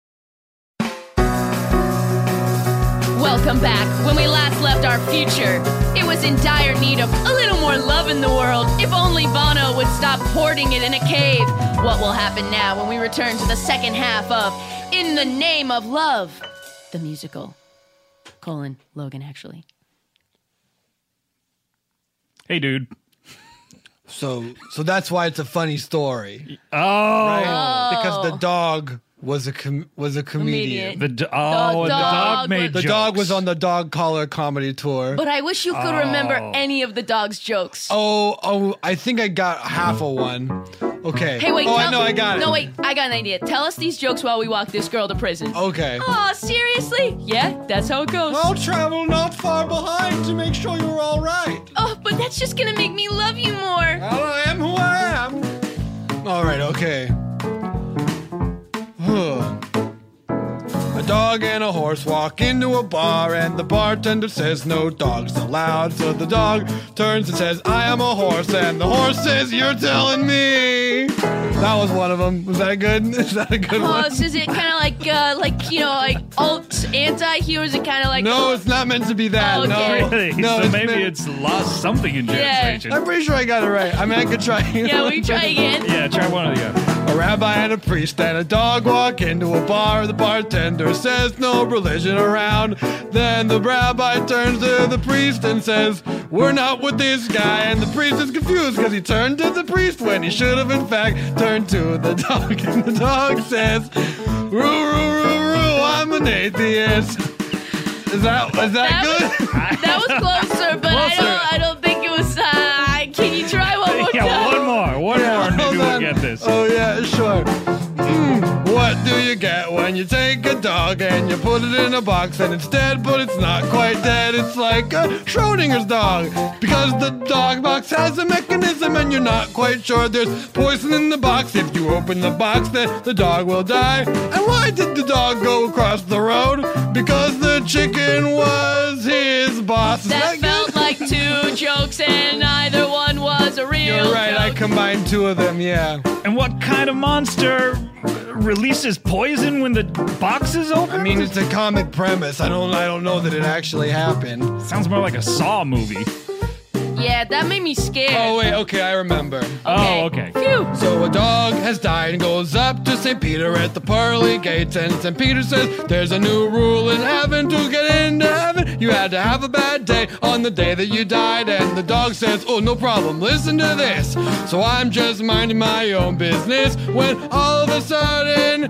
H: Welcome back. When we last left our future, it was in dire need of a little more love in the world. If only Bono would stop hoarding it in a cave. What will happen now when we return to the second half of In the Name of Love, the musical? Colon, Logan, actually.
L: Hey, dude.
I: So, so that's why it's a funny story.
L: Oh,
I: right?
H: Oh.
I: Because the dog was a com- was a comedian.
H: Comedian.
L: The do- oh, and the dog
H: dog
L: made
I: The
L: jokes.
I: dog was on the dog collar comedy tour.
H: But I wish you could
L: Oh.
H: remember any of the dog's jokes.
I: Oh, oh, I think I got half of one. Okay.
O: Hey, wait.
I: Oh,
O: tell,
I: I know, I got it.
O: No, wait. I got an idea. Tell us these jokes while we walk this girl to prison.
I: Okay.
O: Oh, seriously? Yeah, that's how it goes.
I: I'll travel not far behind to make sure you're all right.
O: Oh, but that's just gonna make me love you more.
I: Well, I am who I am. All right, okay. A dog and a horse walk into a bar, and the bartender says no dogs allowed. So the dog turns and says, I am a horse, and the horse says, you're telling me. That was one of them. Was that good? Is that a good
O: Oh,
I: one?
O: so is it kind of like, uh, like you know, like alt anti-humor? Is it kind of like?
I: No, it's not meant to be that.
O: Oh, okay.
I: No,
L: Really?
I: no.
L: So
I: it's
L: maybe
I: meant-
L: it's lost something in
O: Yeah.
L: translation.
I: I'm pretty sure I got it right. I mean, I could try.
O: Yeah, we try again.
L: Yeah, try one of the other.
I: A rabbi and a priest and a dog walk into a bar. The bartender says no religion around. Then the rabbi turns to the priest and says, we're not with this guy. And the priest is confused because he turned to the priest when he should have in fact turned to the dog. And the dog says, roo, roo, roo, roo, I'm an atheist. Is that, is that,
O: That
I: good?
O: was, that was closer, but I
L: Closer.
O: don't. I don't think it was. Uh, can you try one more
L: Yeah,
O: time?
L: one more. One
I: Yeah,
L: more, and
I: hold
L: maybe we'll
I: on.
L: get this.
I: Oh, yeah, sure. Mm, what do you get when you take a dog and you put it in a box and it's dead, but it's not quite dead? It's like a Schrodinger's dog, because the dog box has a mechanism and you're not quite sure there's poison in the box. If you open the box, then the dog will die. And why did the dog go across the road? Because the chicken was his boss. Is
O: That
I: that
O: felt
I: good?
O: like two jokes, and neither one was a real.
I: You're right, I
O: joke.
I: combined two of them, yeah.
L: And what kind of monster releases poison when the box is open?
I: I mean, it's a comic premise. I don't I don't know that it actually happened.
L: Sounds more like a Saw movie.
O: Yeah, that made me scared.
I: Oh, wait, okay, I remember.
L: Oh, okay.
O: Phew.
I: So a dog has died and goes up to Saint Peter at the pearly gates, and Saint Peter says, there's a new rule in heaven. To get into heaven, you had to have a bad day on the day that you died. And the dog says, oh, no problem, listen to this. So I'm just minding my own business when all of a sudden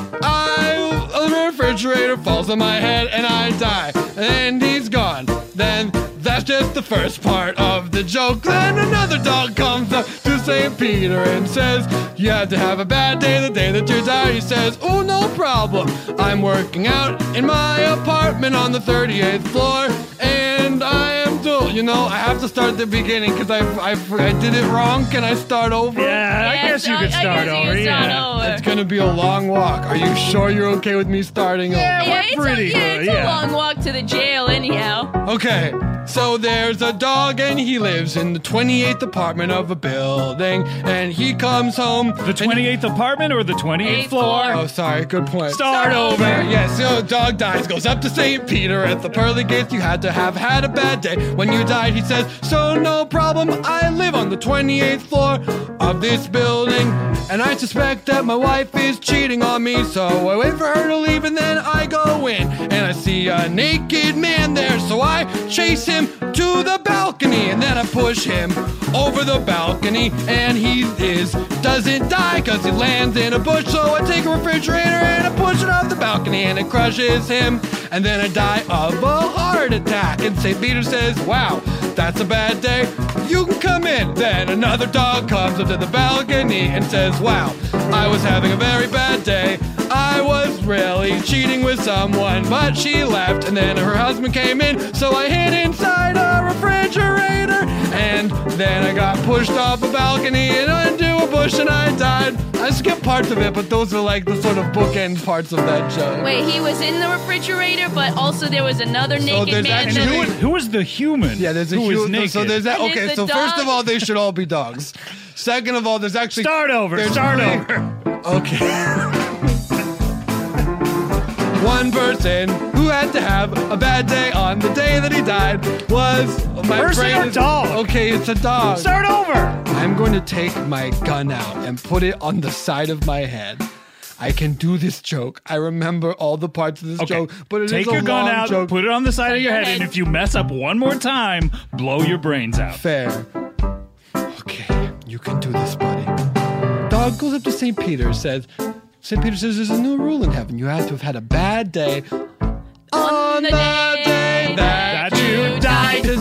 I: I, a refrigerator falls on my head and I die, and he's gone. Then that's just the first part of the joke. Then another dog comes up to Saint Peter and says, you had to have a bad day the day that you die. He says, oh, no problem. I'm working out in my apartment on the thirty-eighth floor, and I am dual. You know, I have to start at the beginning because I, I, I did it wrong. Can I start over?
L: Yeah, I
O: Yeah,
L: guess you
O: so-
L: could
O: I
L: start
O: guess you
L: over.
O: can start
L: Yeah.
O: over.
I: It's going to be a long walk. Are you sure you're okay with me starting
L: Yeah,
I: over?
O: Yeah,
L: we're
O: it's
L: pretty
O: a, yeah,
L: good.
O: it's
L: Yeah.
O: a long walk to the jail, anyhow.
I: Okay, so there's a dog and he lives in the twenty-eighth apartment of a building, and he comes home.
L: The twenty-eighth apartment or the twenty-eighth
O: Eighth
L: floor?
O: floor.
I: Oh, sorry, good point.
L: Start over.
I: Yes, so dog dies, goes up to Saint Peter at the pearly gates. You had to have had a bad day when you died. He says, so no problem, I live on the twenty-eighth floor of this building, and I suspect that my wife is cheating on me. So I wait for her to leave and then I go in, and I see a naked man there. So I chase him to the balcony, and then I push him over the balcony, and he is doesn't die because he lands in a bush. So I take a refrigerator and I push it off the balcony, and it crushes him, and then I die of a heart attack. And Saint Peter says, wow, that's a bad day, you can come in. Then another dog comes up to the balcony and says, wow, I was having a very bad day. I was really cheating with someone, but she left, and then her husband came in, so I hid inside a refrigerator, and then I got pushed off a balcony and into a bush, and I died. I skipped parts of it, but those are like the sort of bookend parts of that joke.
O: Wait, he was in the refrigerator, but also there was another naked
I: there's
O: man.
I: actually-
L: And
O: that-
L: who is, who is the human?
I: Yeah, there's a
L: who is
I: huge.
L: naked?
I: So there's that.
O: And
I: Okay,
O: there's
I: so
O: the
I: first
O: dog.
I: of all, they should all be dogs. Second of all, there's actually
L: Start over.
I: there's
L: Start
I: three-
L: over.
I: Okay. One person who had to have a bad day on the day that he died was my
L: Person
I: brain
L: or
I: is-
L: dog?
I: Okay, it's a dog.
L: Start over.
I: I'm going to take my gun out and put it on the side of my head. I can do this joke. I remember all the parts of this
L: Okay,
I: joke, but it is
L: take
I: a
L: your gun
I: long
L: out,
I: joke.
L: put it on the side of your
O: your
L: head,
O: head.
L: and if you mess up one more time, blow your brains out.
I: Fair. Okay, you can do this, buddy. Dog goes up to Saint Peter, says, Saint Peter says there's a new rule in heaven. You have to have had a bad day on the day that
L: you died.
I: There's no problem.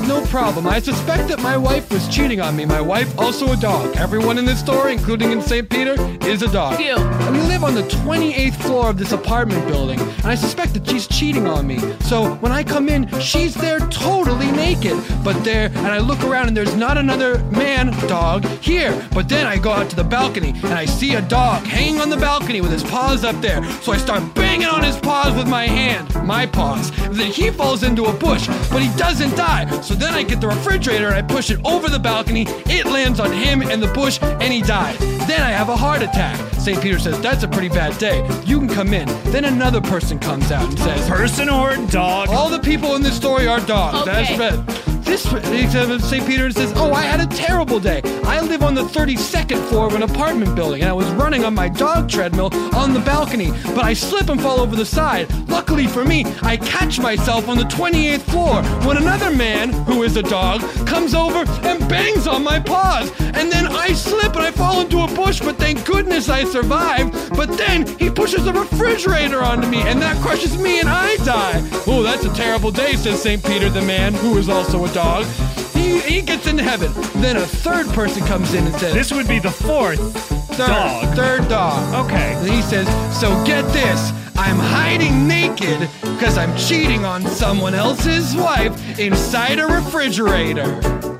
I: problem. I suspect that my wife was cheating on me. My wife, also a dog. Everyone in this story, including in Saint Peter, is a dog.
O: Ew.
I: And we live on the twenty-eighth floor of this apartment building, and I suspect that she's cheating on me. So when I come in, she's there totally naked. But there, and I look around and there's not another man dog here. But then I go out to the balcony and I see a dog hanging on the balcony with his paws up there. So I start banging on his paws with my hand, my paws. And then he falls into a bush, but he doesn't die. So then I get the refrigerator and I push it over the balcony. It lands on him and the bush and he dies. Then I have a heart attack. Saint Peter says, that's a pretty bad day. You can come in. Then another person comes out and says,
L: person or dog?
I: All the people in this story are dogs.
O: Okay.
I: That's right. This Saint Peter says, oh, I had a terrible day. I live on the thirty-second floor of an apartment building, and I was running on my dog treadmill on the balcony, but I slip and fall over the side. Luckily for me, I catch myself on the twenty-eighth floor when another man, who is a dog, comes over and bangs on my paws. And then I slip and I fall into a bush, but thank goodness I survived. But then he pushes a refrigerator onto me, and that crushes me and I die. Oh, that's a terrible day, says Saint Peter, the man, who is also a dog. He, he gets into heaven. Then a third person comes in and says,
L: this would be the fourth
I: third,
L: dog.
I: Third dog.
L: Okay.
I: And he says, so get this. I'm hiding naked because I'm cheating on someone else's wife inside a refrigerator.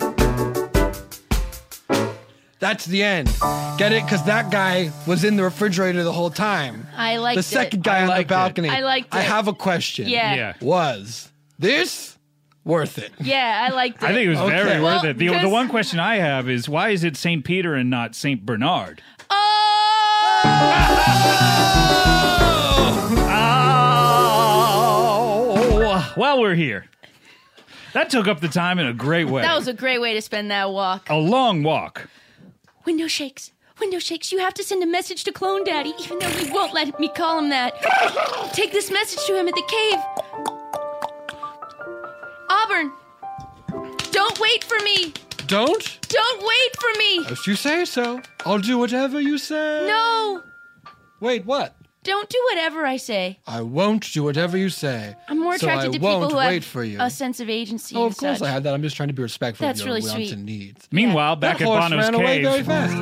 I: That's the end. Get it? Because that guy was in the refrigerator the whole time.
O: I liked
I: The
O: it.
I: second guy
L: I
I: on the
L: liked it.
I: balcony.
O: I liked
I: I
O: it.
I: have a question.
O: Yeah.
L: Yeah.
I: Was this worth it?
O: Yeah, I liked it.
L: I think it was
I: Okay.
L: very
O: Well,
L: worth it. The, the
O: because-
L: one question I have is, why is it Saint Peter and not Saint Bernard?
O: Oh!
L: Oh! Well, we're here. That took up the time in a great way.
O: That was a great way to spend that walk.
L: a long walk.
O: Window shakes. Window shakes. You have to send a message to Clone Daddy, even though he won't let me call him that. Take this message to him at the cave. Auburn, don't wait for me.
I: Don't?
O: Don't wait for me.
I: If you say so, I'll do whatever you say.
O: No,
I: Wait, what?
O: don't do whatever I say.
I: I won't do whatever you say.
O: I'm more
I: so
O: attracted
I: I
O: to people
I: won't
O: who
I: wait
O: have
I: for you.
O: a sense of agency.
I: Oh,
O: and
I: of course
O: such.
I: I have that. I'm just trying to be respectful
O: That's
I: of your
O: really
I: wants
O: sweet.
I: and needs.
L: Meanwhile, back
I: that
L: at
I: horse
L: Bono's
I: ran away
L: cave.
I: very fast.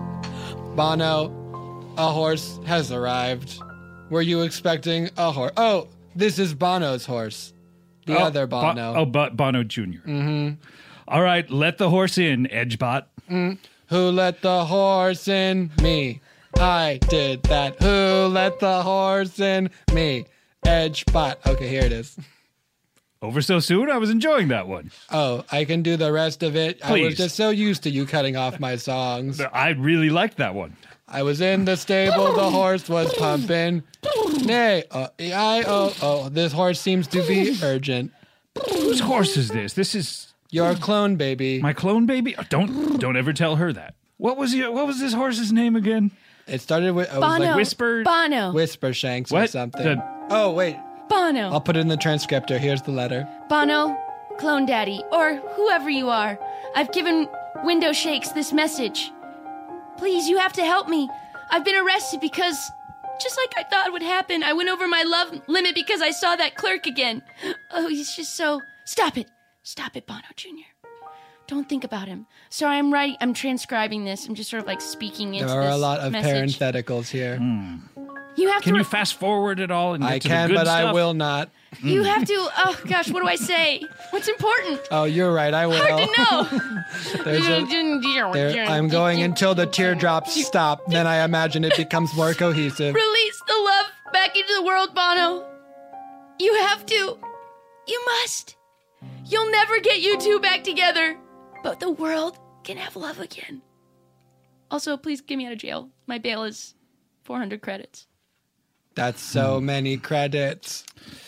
I: Bono, a horse has arrived. Were you expecting a horse? Oh, this is Bono's horse. The
L: oh,
I: other Bono.
L: Bo- oh, Bo- Bono Junior
I: Mm-hmm.
L: All right, let the horse in, Edgebot.
I: Mm. Who let the horse in? Me. I did that. Who let the horse in? Me. Edgebot. Okay, here it is.
L: Over so soon? I was enjoying that one.
I: Oh, I can do the rest of it. I was
L: Please.
I: just so used to you cutting off my songs.
L: I really liked that one.
I: I was in the stable, the horse was pumping. Nay, uh, I, oh, oh, this horse seems to be urgent.
L: Whose horse is this? This is
I: your clone baby.
L: My clone baby? Oh, don't don't ever tell her that. What was your, what was this horse's name again?
I: It started with it was
O: Bono.
I: like
L: Whisper
O: Bono.
I: Whisper Shanks or
L: What?
I: something.
L: The-
I: oh wait,
O: Bono.
I: I'll put it in the transcriptor. Here's the letter.
O: Bono, Clone Daddy, or whoever you are, I've given Window Shakes this message. Please, you have to help me. I've been arrested because, just like I thought would happen, I went over my love limit because I saw that clerk again. Oh, he's just so... Stop it. Stop it, Bono Junior Don't think about him. Sorry, I'm writing, I'm transcribing this. I'm just sort of like speaking into
I: There are
O: this
I: a lot of
O: message.
I: parentheticals here.
O: You have
L: Can
O: to...
L: you fast forward at all and get
I: I
L: to
I: can,
L: the good
I: but
L: stuff?
I: I will not.
O: You have to... Oh, gosh, what do I say? What's important?
I: Oh, you're right. I will.
O: Hard to know.
I: There's a- there- I'm going until the teardrops stop. Then I imagine it becomes more cohesive.
O: Release the love back into the world, Bono. You have to. You must. You'll never get you two back together, but the world can have love again. Also, please get me out of jail. My bail is four hundred credits.
I: That's so many credits.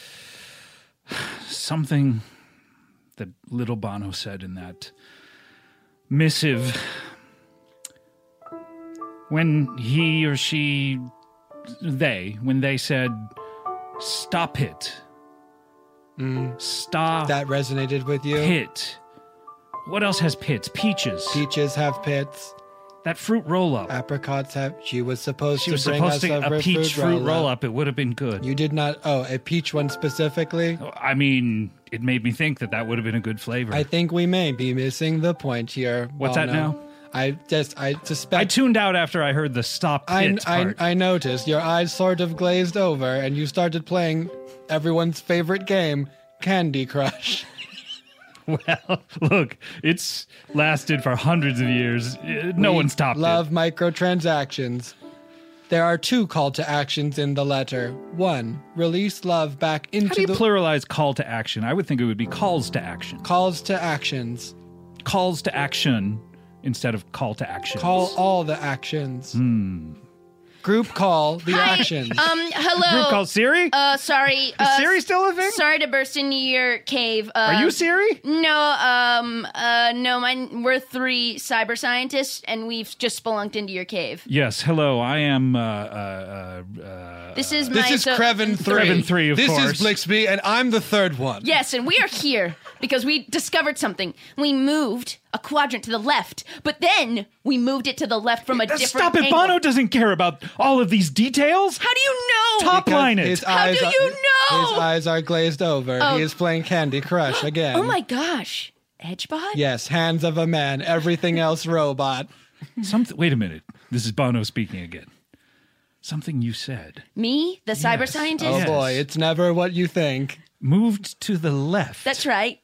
L: Something that little Bono said in that missive, when he or she, they, when they said, stop it.
I: Mm.
L: Stop.
I: That resonated with you?
L: Pit. What else has pits? Peaches.
I: Peaches have pits.
L: That fruit roll-up.
I: Apricots have... She was supposed
L: She
I: to
L: was
I: bring
L: supposed
I: us
L: to
I: a,
L: a peach fruit
I: roll-up.
L: roll-up. It would have been good.
I: You did not... Oh, a peach one specifically?
L: I mean, it made me think that that would have been a good flavor.
P: I think we may be missing the point here.
L: What's that
P: Bono.
L: now?
P: I just, I suspect.
L: I tuned out after I heard the stop
P: I,
L: it
P: I,
L: part.
P: I noticed your eyes sort of glazed over and you started playing everyone's favorite game, Candy Crush.
L: Well, look, it's lasted for hundreds of years. Uh, No
P: We
L: one stopped
P: love
L: it.
P: microtransactions. There are two call to actions in the letter. One, release love back into
L: How do you
P: the
L: pluralize call to action? I would think it would be calls to action.
P: calls to actions.
L: Calls to action instead of call to actions.
P: Call all the actions.
L: Hmm.
P: Group call the
O: Hi,
P: actions.
O: Um, hello.
L: Group called Siri?
O: Uh, sorry.
L: Is
O: uh,
L: Siri still a thing?
O: Sorry to burst into your cave. Uh,
L: Are you Siri?
O: No, um, uh, no, mine, we're three cyber scientists, and we've just spelunked into your cave.
L: Yes, hello, I am, uh, uh, uh,
O: This is
P: This
O: my...
P: is
O: so-
P: Creven three.
L: Creven three, of
P: this
L: course.
P: is Blixby, and I'm the third one.
O: Yes, and we are here because we discovered something. We moved a quadrant to the left, but then we moved it to the left from a different
L: Stop it,
O: angle.
L: Bono doesn't care about all of these details.
O: How do you know?
L: Top
P: Because
L: line it.
P: His
O: How
P: eyes
O: do
P: are,
O: you know?
P: His eyes are glazed over.
O: Oh.
P: He is playing Candy Crush again.
O: Oh my gosh. Edgebot?
P: Yes, hands of a man, everything else robot.
L: Something. Wait a minute. This is Bono speaking again. Something you said.
O: Me, the cyber
L: Yes.
O: scientist?
P: Oh
L: Yes.
P: boy, it's never what you think.
L: Moved to the left.
O: That's right.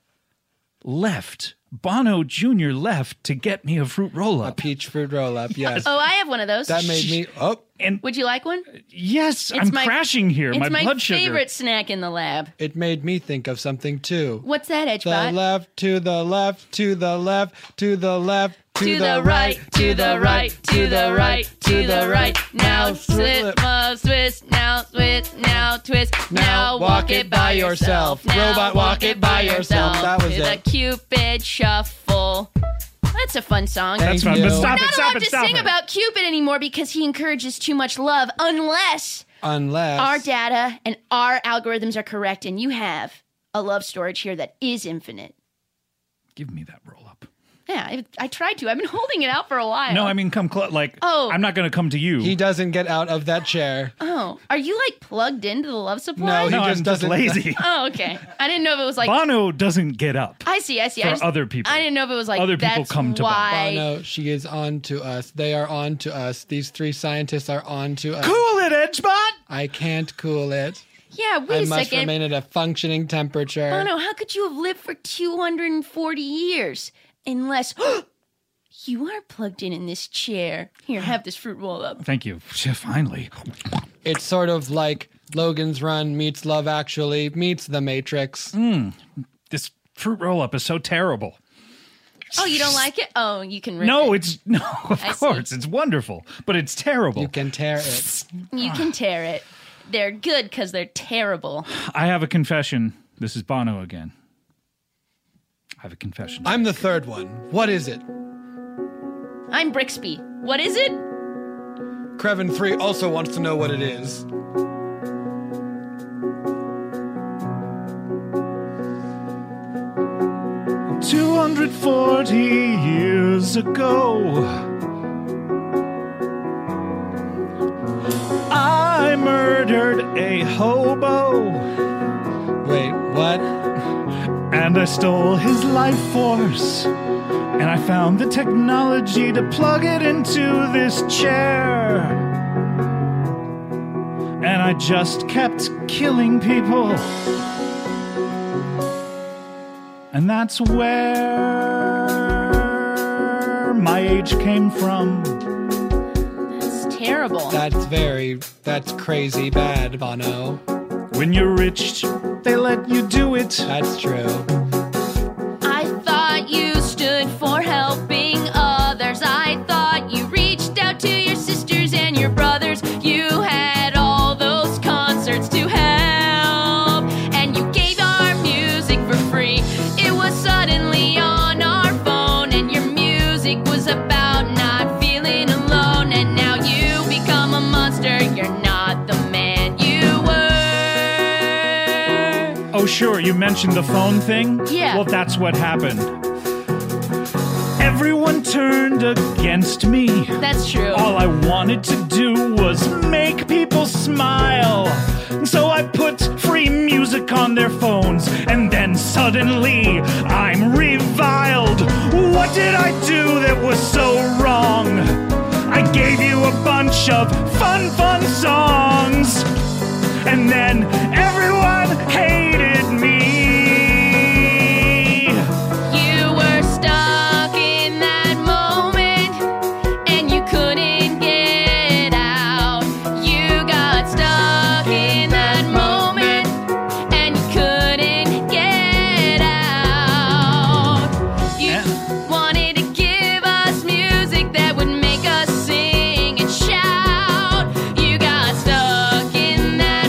L: Left. Bono Junior left to get me a fruit roll
P: A
L: up.
P: peach fruit roll up, yes.
O: Oh, I have one of those.
P: That made me. Oh,
L: And
O: Would you like one?
L: yes,
O: It's
L: I'm
O: my-
L: crashing here.
O: It's
L: my,
O: my,
L: blood sugar.
O: favorite snack in the lab.
P: it made me think of something too.
O: What's that,
P: The
O: Edgebot?
P: left, to the left, to the left, to the left, to,
O: To the right, to the right, to the right, to the right. Now slip, must twist, now twist, now twist. Now walk it by yourself. Now
P: Robot, walk it by yourself. That was
O: to
P: it.
O: the Cupid shuffle. That's a fun song.
P: Thank
L: That's fun,
P: you.
L: but
O: We're
L: stop
O: not
L: it, stop
O: allowed
L: it,
O: to
L: stop
O: sing
L: it.
O: about Cupid anymore because he encourages too much love, unless
P: Unless
O: our data and our algorithms are correct, and you have a love storage here that is infinite.
L: Give me that roll up.
O: Yeah, I, I tried to. I've been holding it out for a while.
L: No, I mean come close. Like,
O: Oh.
L: I'm not going to come to you.
P: he doesn't get out of that chair.
O: Oh, are you like plugged into the love supply?
P: No, he
L: no,
P: just
L: I'm just
P: doesn't-
L: lazy.
O: Oh, okay. I didn't know if it was like.
L: Bono doesn't get up.
O: I see. I see.
L: For
O: I just,
L: other people.
O: I didn't know if it was like
L: Other people
O: that's
L: come to
O: why.
P: Bono, she is on to us. They are on to us. These three scientists are on to us.
L: Cool it, Edgebot.
P: I can't cool it.
O: Yeah. Wait
P: I
O: a
P: must
O: second.
P: remain at a functioning temperature.
O: Bono, how could you have lived for two hundred forty years unless you are plugged in in this chair? Here, have this fruit roll up.
L: Thank you. Yeah, finally.
P: It's sort of like Logan's Run meets Love Actually meets The Matrix.
L: This fruit roll up is so terrible.
O: Oh, you don't like it? Oh, you can rip
L: No,
O: it.
L: it's no. Of
O: I see.
L: course, it's wonderful, but it's terrible.
P: You can tear it.
O: You can tear it. They're good because they're terrible.
L: I have a confession. This is Bono again. I have a confession.
P: I'm the third one. What is it?
O: I'm Brixby. What is it?
P: Creven three also wants to know what it is.
L: two hundred forty years ago, I murdered a hobo.
P: Wait, what?
L: And I stole his life force. And I found the technology to plug it into this chair. And I just kept killing people. And that's where my age came from.
O: That's terrible.
P: That's very, that's crazy bad, Bono.
L: When you're rich, they let you do it.
P: That's true.
O: I thought you stood for helping others. I thought you reached out to your sisters and your brothers. You had all those concerts to help. And you gave our music for free. It was suddenly on our phone. And your music was about not feeling alone. And now you become a monster. You're not the man you were.
L: Oh, sure, you mentioned the phone thing?
O: Yeah.
L: Well, that's what happened. Everyone turned against me.
O: That's true.
L: All I wanted to do was make people smile. So I put free music on their phones, and then suddenly I'm reviled. What did I do that was so wrong? I gave you a bunch of fun, fun songs, and then everyone hated me.
H: You were stuck in that moment, and you couldn't get out. You got stuck in that moment, and you couldn't get out. You wanted to give us music that would make us sing and shout. You got stuck in that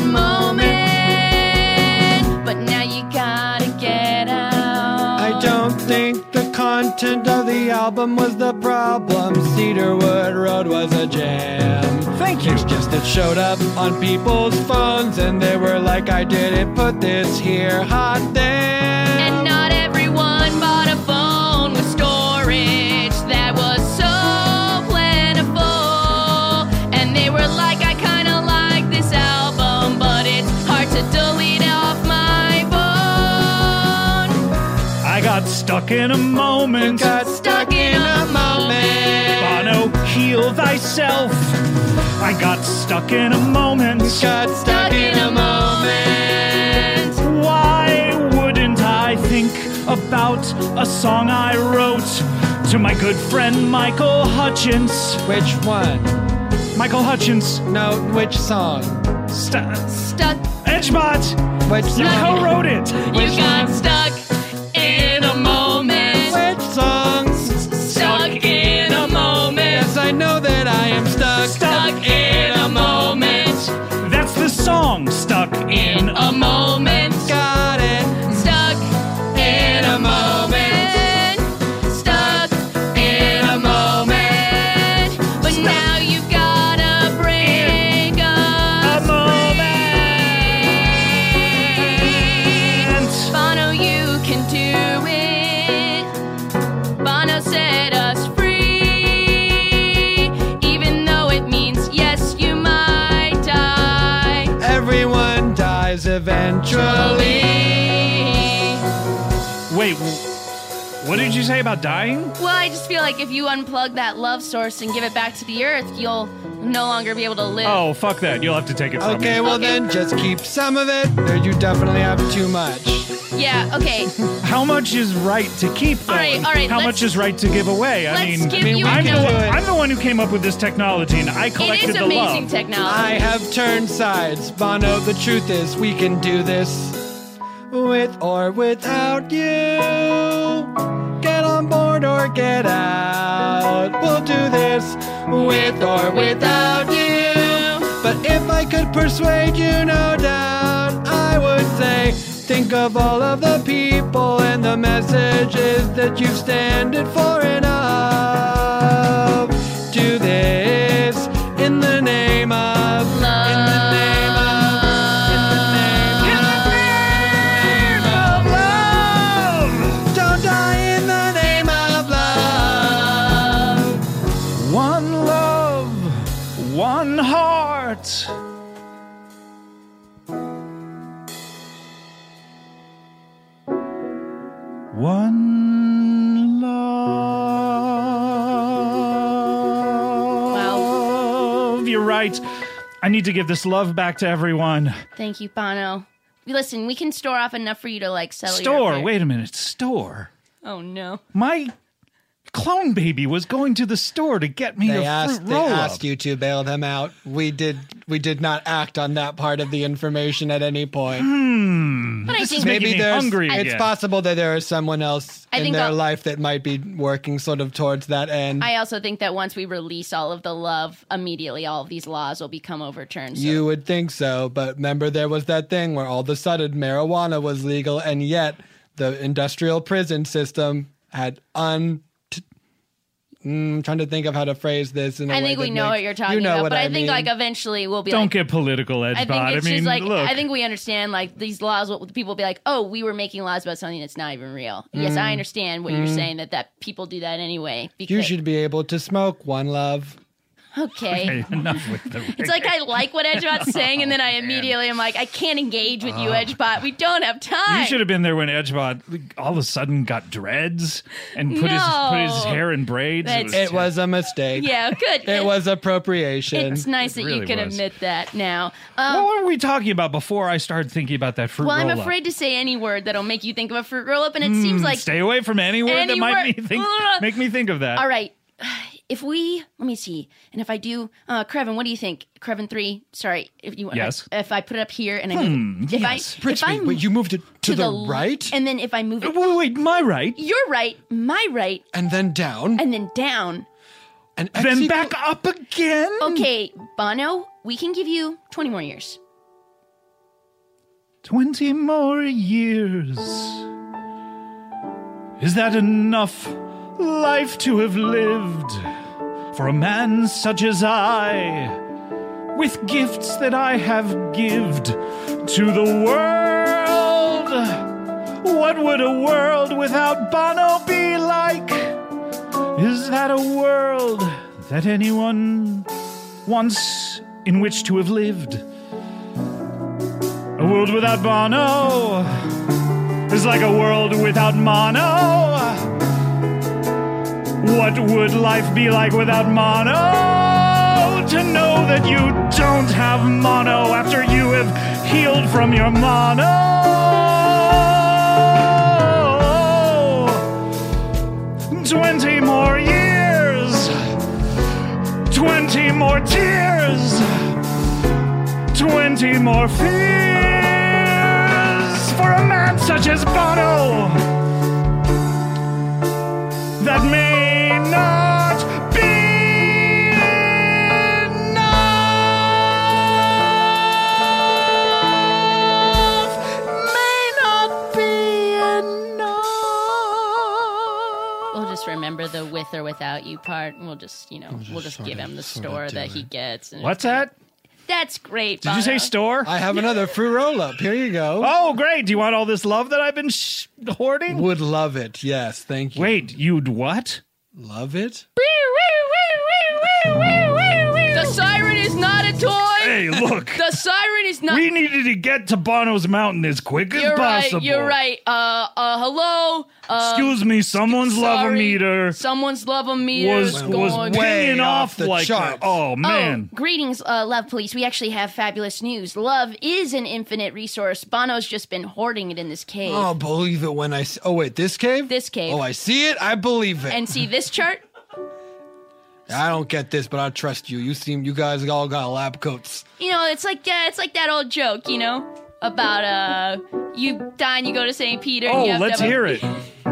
H: moment, but now you gotta get out.
I: I don't think the content of the album was the problem. Cedarwood Road was a jam.
L: Thank you.
I: It's just it showed up on people's phones, and they were like, I didn't put this here, hot damn.
H: And not everyone bought a phone with storage that was so plentiful. And they were like, I kinda like this album, but it's hard to delete off my phone.
L: I got stuck in a moment.
I: Got stuck in a moment.
L: Bono, heal thyself. I got stuck in a moment.
I: Got stuck in a moment.
L: Why wouldn't I think about a song I wrote to my good friend Michael Hutchins?
I: Which one?
L: Michael Hutchins.
I: No, which song?
L: St-
H: Stuck.
L: Edgebot.
I: Which
L: You
I: song?
L: co-wrote it.
H: You got stuck in a moment.
I: Which song?
H: Stuck in a moment.
I: Yes, I know that I am stuck.
H: Stuck in a moment.
L: That's the song, Stuck in
H: A moment.
I: Got it.
H: Stuck in a moment. Stuck in a moment. But now you gotta break us
L: a moment.
H: free. Bono, you can do it. Bono set us free. Even though it means, yes, you might die.
I: Everyone dies eventually.
L: Wait, what did you say about dying?
O: Well, I just feel like if you unplug that love source and give it back to the earth, you'll no longer be able to live.
L: Oh, fuck that. You'll have to take it from me.
I: Okay, well then just keep some of it, or you definitely have too much.
O: Yeah, okay.
L: How much is right to keep, though?
O: All right, all right,
L: How
O: let's-
L: much is right to give away? I
O: let's
L: mean,
O: give
L: I mean
O: you
L: I'm,
O: a
L: the
O: number.
L: one, I'm the one who came up with this technology, and I
O: It
L: collected
O: is
L: the
O: amazing
L: love.
O: technology.
I: I have turned sides. Bono, the truth is we can do this with or without you. Get on board or get out. We'll do this with or without you. But if I could persuade you, no doubt, I would say, think of all of the people and the messages that you stand it for enough. Do this in the name of
H: Love.
I: in the name of in the name of love. Don't die in the name of love.
L: One love, one heart. One love. You're right. I need to give this love back to everyone.
O: Thank you, Bono. Listen, we can store off enough for you to like settle your
L: Store.
O: affair.
L: Wait a minute. Store.
O: Oh no.
L: My clone baby was going to the store to get me
I: They
L: a
I: asked,
L: fruit
I: they
L: roll-up.
I: asked you to bail them out. We did. We did not act on that part of the information at any point.
L: Hmm.
O: But I
L: this
O: think-
L: is making
I: Maybe
L: me
I: there's.
L: hungry
I: It's
L: again.
I: possible that there is someone else
O: I
I: in
O: think
I: their
O: I'll-
I: life that might be working sort of towards that end.
O: I also think that once we release all of the love, immediately all of these laws will become overturned. So.
I: You would think so, but remember there was that thing where all of a sudden marijuana was legal, and yet the industrial prison system had un.
P: mm, trying to think of how to phrase this. In a
O: I
P: way
O: think we
P: that
O: know
P: makes-
O: what you're talking
P: you know
O: about,
P: what
O: but I,
P: I
O: think
P: mean.
O: like eventually we'll be
L: Don't
O: like,
L: get political, Edgebot.
O: I think it's
L: I mean,
O: just like
L: look.
O: I think we understand like these laws. What people will be like, oh, we were making laws about something that's not even real. Yes, I
P: Mm.
O: understand what you're
P: Mm.
O: saying that that people do that anyway. Because,
P: You should be able to smoke one love.
O: okay.
L: Enough with the.
O: It's like I like what Edgebot's saying, and then I immediately am like, I can't engage with you,
L: Oh.
O: Edgebot. We don't have time.
L: You should have been there when Edgebot all of a sudden got dreads and put his
O: No.
L: put his hair in braids.
O: That's-
P: It was a mistake.
O: Yeah, good.
P: It was appropriation.
O: It's nice that you
L: really
O: can
L: was.
O: admit that now. Um,
L: What were we talking about before I started thinking about that fruit
O: well, I'm
L: roll-up?
O: afraid to say any word that'll make you think of a fruit roll up, and it seems
L: Hmm,
O: like
L: stay away from any word
O: any
L: that might
O: word-
L: me think, make me think of that.
O: All right. If we let me see, and if I do, uh, Krevin, what do you think? Krevin three. Sorry, if you
L: Yes.
O: If I put it up here and I
L: Hmm,
O: move it, if
L: yes.
O: I
P: Prince,
O: if I
P: wait, wait, you moved it to, the,
O: l-
P: right?
O: and then if I move it,
L: wait, wait, my right,
O: your right, my right,
P: and then down,
O: and then down,
P: and
L: then back up again.
O: Okay, Bono, we can give you twenty more years.
L: Twenty more years. Is that enough life to have lived for a man such as I, with gifts that I have gived to the world? What would a world without Bono be like? Is that a world that anyone wants in which to have lived? A world without Bono is like a world without mono. What would life be like without mono? To know that you don't have mono after you have healed from your mono. Twenty more years. Twenty more tears. Twenty more fears for a man such as Bono. That may not be enough. May not be enough.
O: We'll just remember the with or without you part, and we'll just, you know,
P: We'll just
O: we'll just
P: sorta-
O: give him the
P: sorta
O: store
P: do
O: that he
P: it.
O: gets. And
L: What's
O: it's-
L: that?
O: That's great.
L: Did you say
O: Bono.
L: store?
P: I have another fruit roll up. Here you go.
L: Oh, great. Do you want all this love that I've been sh- hoarding?
P: Would love it. Yes, thank you.
L: Wait, you'd what?
P: Love it?
O: The siren is not a toy.
L: Hey, look.
O: The siren is not.
L: We needed to get to Bono's Mountain as quick as
O: You're
L: possible.
O: right. You're right. Uh, uh, hello. Uh,
L: Excuse me, someone's
O: sorry.
L: love-o-meter
O: Someone's love-o-meter
L: was,
O: is
L: was
O: going
L: pinging
P: off
L: off
P: the
L: like
P: charts.
L: that. Oh, man.
O: Oh, greetings, uh, Love Police. We actually have fabulous news. Love is an infinite resource. Bono's just been hoarding it in this cave.
P: Oh, believe it when I see. Oh, wait, this cave?
O: This cave.
P: Oh, I see it. I believe it.
O: And see this chart?
P: I don't get this, but I trust you. You seem, you guys all got lab coats.
O: You know, it's like uh, it's like that old joke, you know, about uh, you die and you go to Saint Peter. and
L: Oh,
O: you have
L: let's
O: to have a-
L: hear it.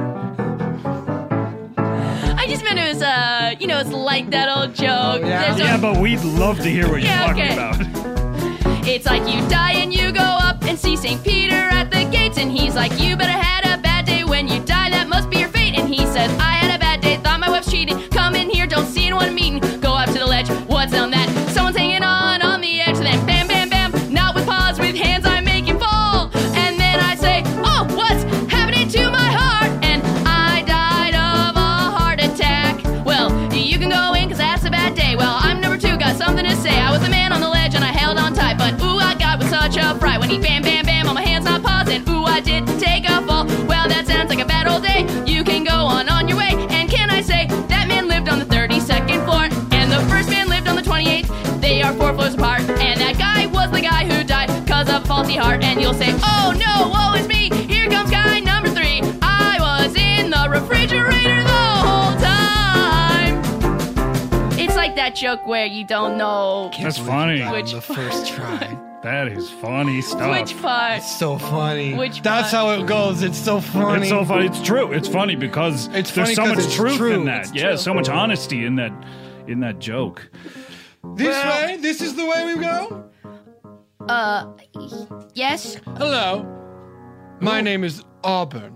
O: I just meant it was uh, you know, it's like that old joke. There's a-
L: Yeah, but we'd love to hear what
O: Yeah,
L: you're talking
O: okay.
L: about.
O: It's like you die and you go up and see Saint Peter at the gates, and he's like, you better had a bad day when you die, that must be your fate. And he says, I had a bad day, thought my wife's cheating, come in here, don't see anyone meeting, go up to the ledge, what's on that? Someone's hanging on on the edge, then bam, bam, bam, not with paws, with hands I make him fall. And then I say, oh, what's happening to my heart? And I died of a heart attack. Well, you can go in, cause that's a bad day. Well, I'm number two, got something to say. I was the man on the ledge and I held on tight, but ooh, I got with such a fright when he bam, bam, bam on my hands, not paws, and ooh, I did take a fall. Well, that sounds like a bad old day. You can go on on your way. And can I say, that man lived on the thirty-second floor, and the first man lived on the twenty-eighth. They are four floors apart, and that guy was the guy who died cause of faulty heart. And you'll say, oh no, woe is me, here comes guy number three. I was in the refrigerator the whole time. It's like that joke where you don't know
L: That's funny.
O: Which
P: the first try.
L: That is funny stuff.
O: which part.
P: It's so funny.
O: Which
P: That's
O: part?
P: how it goes. It's so funny.
L: It's so funny. It's true. It's funny because
P: It's
L: there's
P: funny
L: so
P: 'cause
L: much
P: it's
L: truth
P: true.
L: in that.
P: It's
L: Yeah,
P: true.
L: so much honesty in that in that joke.
P: This
L: Well-
P: way? This is the way we go?
O: Uh, yes.
P: Hello. My name is Auburn.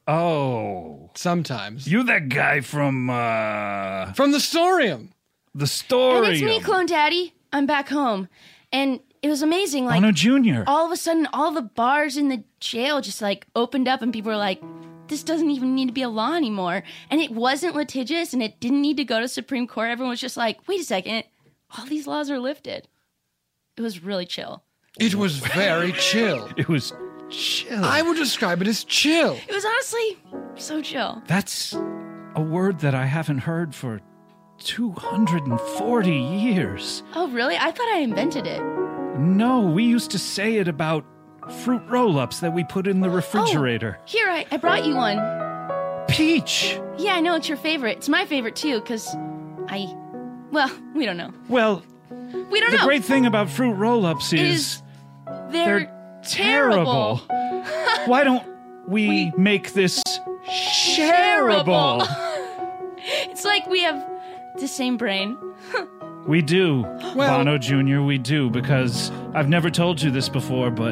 L: Oh.
P: Sometimes.
L: You that guy from, uh...
P: From the Storium.
L: The Storium.
O: And it's me, Clone Daddy. I'm back home. And it was amazing. Like,
L: Bono Junior
O: All of a sudden, all the bars in the jail just, like, opened up and people were like, this doesn't even need to be a law anymore. And it wasn't litigious and it didn't need to go to Supreme Court. Everyone was just like, wait a second. All these laws are lifted. It was really chill.
P: It was very chill.
L: It was chill.
P: I would describe it as chill.
O: It was honestly so chill.
L: That's a word that I haven't heard for two hundred forty years.
O: Oh, really? I thought I invented it.
L: No, we used to say it about fruit roll-ups that we put in the refrigerator.
O: Oh, here, I, I brought you one.
L: Peach!
O: Yeah, I know, it's your favorite. It's my favorite, too, because I... Well, we don't know.
L: Well,
O: we don't
L: the
O: know.
L: great thing about fruit roll-ups is...
O: is they're,
L: they're terrible.
O: terrible.
L: Why don't we, we make this shareable?
O: It's like we have the same brain.
L: We do,
P: Well-
L: Bono Junior, we do, because I've never told you this before, but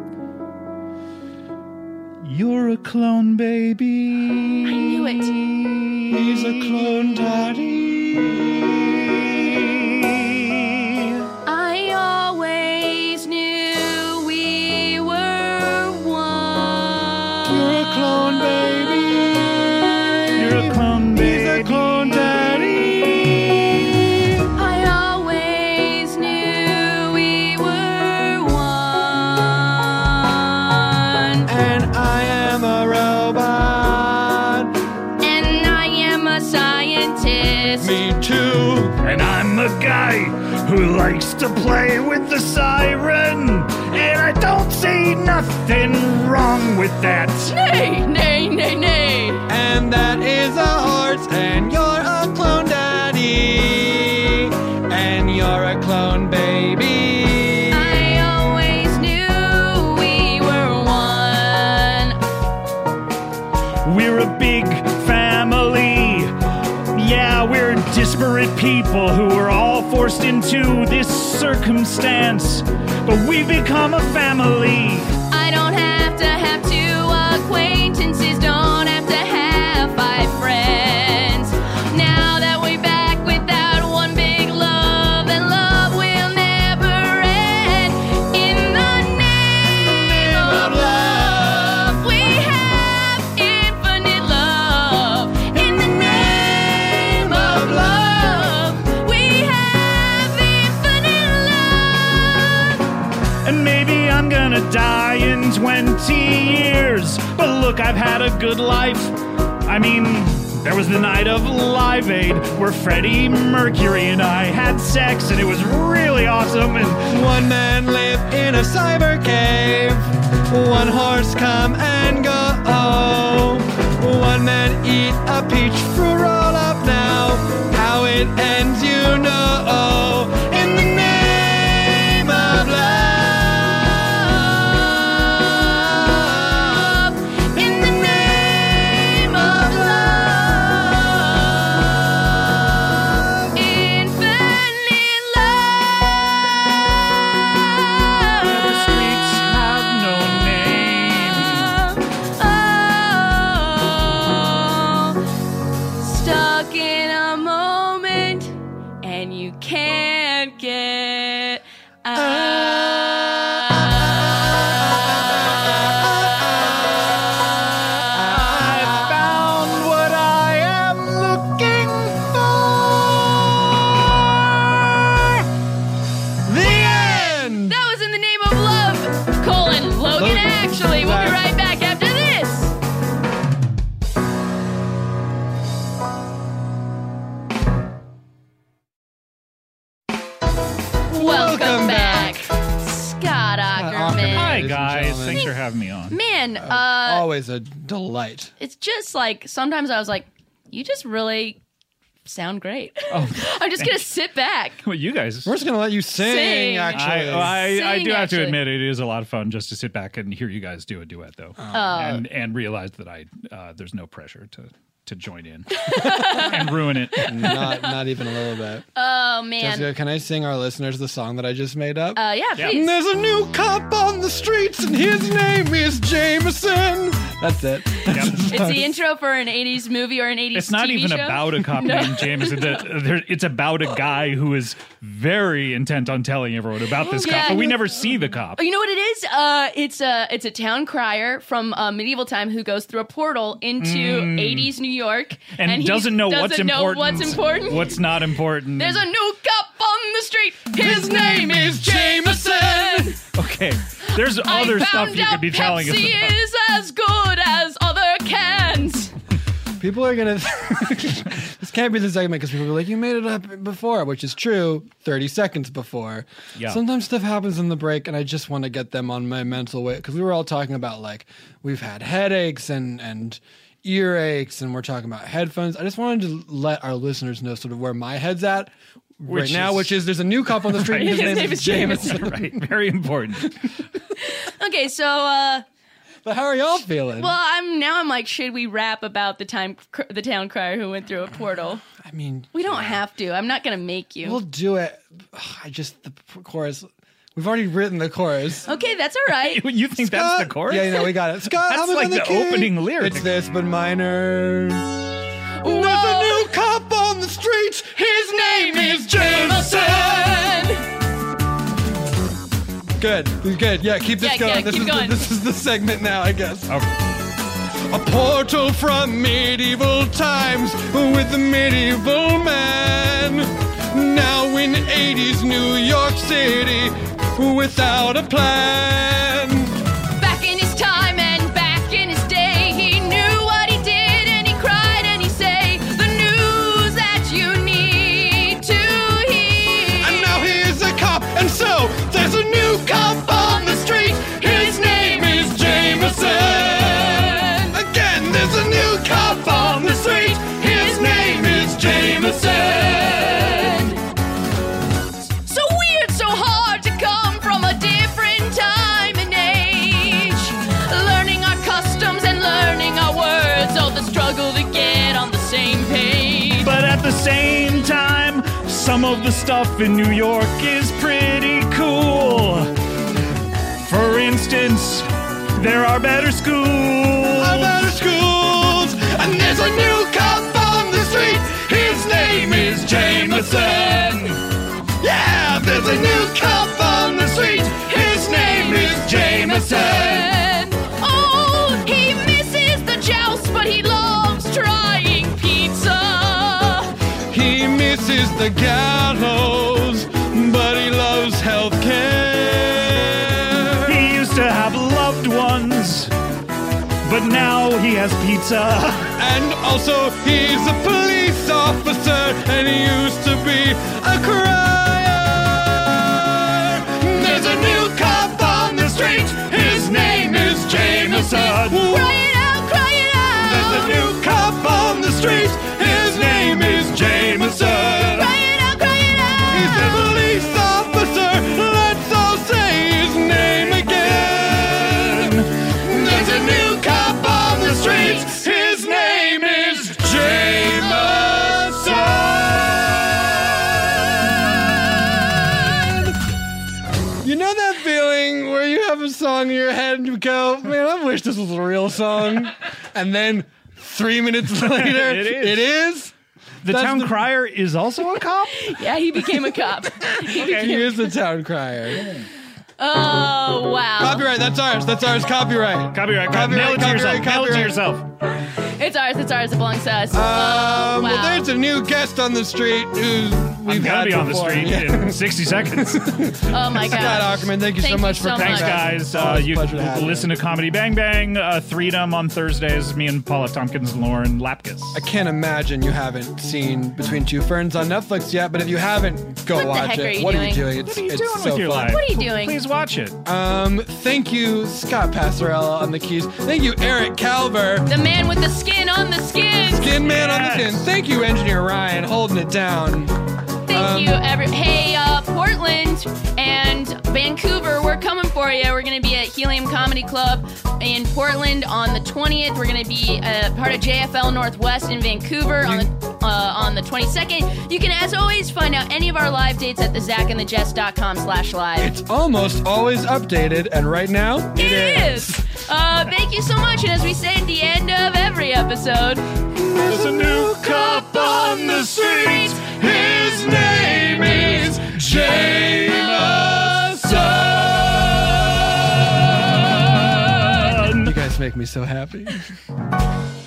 L: you're a clone baby.
O: I knew it.
P: He's a clone daddy.
O: I always knew we were one.
P: You're a clone baby.
L: You're a clone baby.
P: He's a clone daddy.
O: I always knew we were one.
P: And I am a robot.
O: And I am a scientist.
P: Me too.
L: And I'm a guy who likes to play with the siren. And I don't see nothing wrong with that.
O: Nay, nay, nay, nay.
P: And that is a horse. And you're a clone daddy. And you're a clone baby.
O: I always knew we were one.
L: We're a big family. Yeah, we're disparate people who are all forced into this circumstance. But we've become a family.
O: I don't have to have two acquaintances, don't have to have five friends. Now that we're back without one big love, then love will never end. In the name of love, we have infinite love. In the name of love, we have infinite love.
L: And maybe I'm gonna die in twenty years. But look, I've had a good life. I mean, there was the night of Live Aid where Freddie Mercury and I had sex, and it was really awesome. And
P: One man lived in a cyber cave. One horse come and go. One man eat a peach fruit roll up now. How it ends, you know. In the name of love.
O: In the name of love, infinite love.
L: the streets have no name.
O: Oh, stuck in a moment, and you can't get
L: I
O: out.
L: found what I am looking for.
P: The end.
O: That was In the Name of Love, colon, Logan,
P: Logan.
O: actually. We'll be right back after this. Welcome back, Scott Ackerman.
L: Hi,
P: Ladies and
L: guys.
P: gentlemen.
L: Thanks for having me on.
O: Man, uh,
P: Always a delight.
O: it's just like, sometimes I was like, you just really sound great.
L: Oh,
O: I'm just going to sit back.
L: well, you guys.
P: We're just gonna let you sing.
O: Sing.
P: Actually,
L: I, I, I
O: Sing,
L: do have
O: actually.
L: to admit, it is a lot of fun just to sit back and hear you guys do a duet, though,
O: Oh.
L: and and realize that I uh, there's no pressure to to join in and ruin it.
P: Not, not even a little bit.
O: Oh, man.
P: Jessica, can I sing our listeners the song that I just made up?
O: Uh, yeah, please.
P: There's a new cop on the streets, and his name is Jameson. That's it.
O: It's the intro for an eighties movie or an eighties
L: It's not
O: T V
L: even
O: show.
L: about a cop
O: No.
L: named Jameson. The- there- It's about a guy who is very intent on telling everyone about this
O: Yeah.
L: cop, but we never see the cop.
O: Oh, you know what it is? Uh, it's a it's a town crier from uh, medieval time who goes through a portal into
L: Mm.
O: eighties New York
L: And,
O: he
L: doesn't know what's
O: doesn't know
L: important.
O: what's important.
L: What's not important.
O: There's a new cop on the street. His name is Jameson.
L: Okay, there's other
O: I
L: stuff
O: found
L: you
O: out
L: could be telling us
O: Pepsi
L: about.
O: is as good as other cans.
P: People are gonna. This can't be the segment because people are like, "You made it up before," which is true. Thirty seconds before.
L: Yeah.
P: Sometimes stuff happens in the break, and I just want to get them on my mental way because we were all talking about like we've had headaches and and earaches, and we're talking about headphones. I just wanted to let our listeners know sort of where my head's at right
L: Which
P: now,
L: is-
P: which is there's a new cop on the street.
L: Right.
P: and His,
L: His
P: name, is Jameson.
L: Right, very important.
O: Okay, so uh,
P: But how are y'all feeling?
O: well, I'm now I'm like, should we rap about the time cr- the town crier who went through a portal?
P: I mean,
O: we don't have to. I'm not gonna make you.
P: we'll do it. Ugh, I just the chorus. We've already written the chorus.
O: Okay, that's all right.
L: You think that's the chorus?
P: Yeah, you know, we got it. Scott,
L: That's
P: how was
L: like
P: on the,
L: the
P: key?
L: opening lyric.
P: It's this, but minor. There's a new cop on the streets. His name is Jameson. Good, good. Yeah, keep this
O: Yeah,
P: going.
O: yeah,
P: this,
O: keep
P: is
O: going.
P: The, this is the segment now, I guess.
L: Okay.
P: A portal from medieval times with the medieval man. Now in eighties New York City without a plan.
O: Back in his time and back in his day, he knew what he did and he cried and he say the news that you need to hear.
P: And now he is a cop, and so there's a new cop on the street. His name is Jameson. Again, there's a new cop on the street. His name is Jameson.
O: So weird, so hard to come from a different time and age. Learning our customs and learning our words, all the struggle to get on the same page.
L: But at the same time, some of the stuff in New York is pretty cool. For instance, there are better schools.
P: Are better schools. And there's a new cop on the street. His name is Jameson. Yeah, there's a new cop on the street. His name is Jameson.
O: Oh, he misses the joust, but he loves trying pizza.
P: He misses the gallows, but he loves healthcare.
L: He used to have loved ones, but now he has pizza.
P: And also, he's a police officer, and he used to be a crier. There's a new cop on the street. His name is Jameson.
O: Cry it out, cry it out.
P: There's a new cop on the street. His name is Jameson.
O: Cry it out, cry it out.
P: He's a police officer. Let's all say his name again. There's a new cop on the streets. His name is Jameson. You know that feeling where you have a song in your head and you go, man, I wish this was a real song. And then three minutes later,
L: It is.
P: It is.
L: The
P: That's
L: town
P: the-
L: crier is also a cop?
O: Yeah, he became a cop. He
P: He
O: became-
P: is the town crier.
O: Oh, wow.
P: Copyright, that's ours. That's ours. Copyright.
L: Copyright.
P: Copyright,
L: Mail it to yourself.
P: copyright,
L: Mail it to
P: copyright.
L: yourself.
O: It's ours, it's ours, it belongs to us.
P: Um,
O: oh, wow.
P: Well, there's a new guest on the street who we've
L: I'm gonna
P: had
L: be on the
P: before.
L: street
P: Yeah.
L: in sixty seconds.
O: Oh, my God.
P: Scott Ackerman, thank you so
O: Thank
P: much
O: you
P: for
O: so
P: coming
L: Thanks,
O: much.
P: back.
L: guys. Uh,
P: Always a
L: you
P: pleasure to have you.
L: listen to Comedy Bang Bang, uh, Freedom on Thursdays. Me and Paula Tompkins and Lauren Lapkus.
P: I can't imagine you haven't seen Between Two Ferns on Netflix yet, but if you haven't, go
O: What the
P: watch
O: heck
P: it.
O: are you
P: what are you
O: doing?
P: doing? It's,
L: What are you
P: it's
L: doing
P: so
L: with your
P: fun.
L: life?
O: What are you doing?
L: Please watch it.
P: Um, thank you, Scott Passarella on the keys. Thank you, Eric Calver.
O: The man with the skin on the skin.
P: Skin Man on the
L: Yes.
P: skin. Thank you, Engineer Ryan, holding it down.
O: Thank
P: Um,
O: you, every. Hey, uh, Portland. Portland and Vancouver, we're coming for you. We're going to be at Helium Comedy Club in Portland on the twentieth. We're going to be uh, part of J F L Northwest in Vancouver on the uh, on the twenty-second. You can, as always, find out any of our live dates at the zack and the jess dot com slash live.
I: It's almost always updated, and right now,
O: it, it is. is. Uh, thank you so much, and as we say at the end of every episode,
I: there's a new cop on the street. His name is Jameson. You guys make me so happy.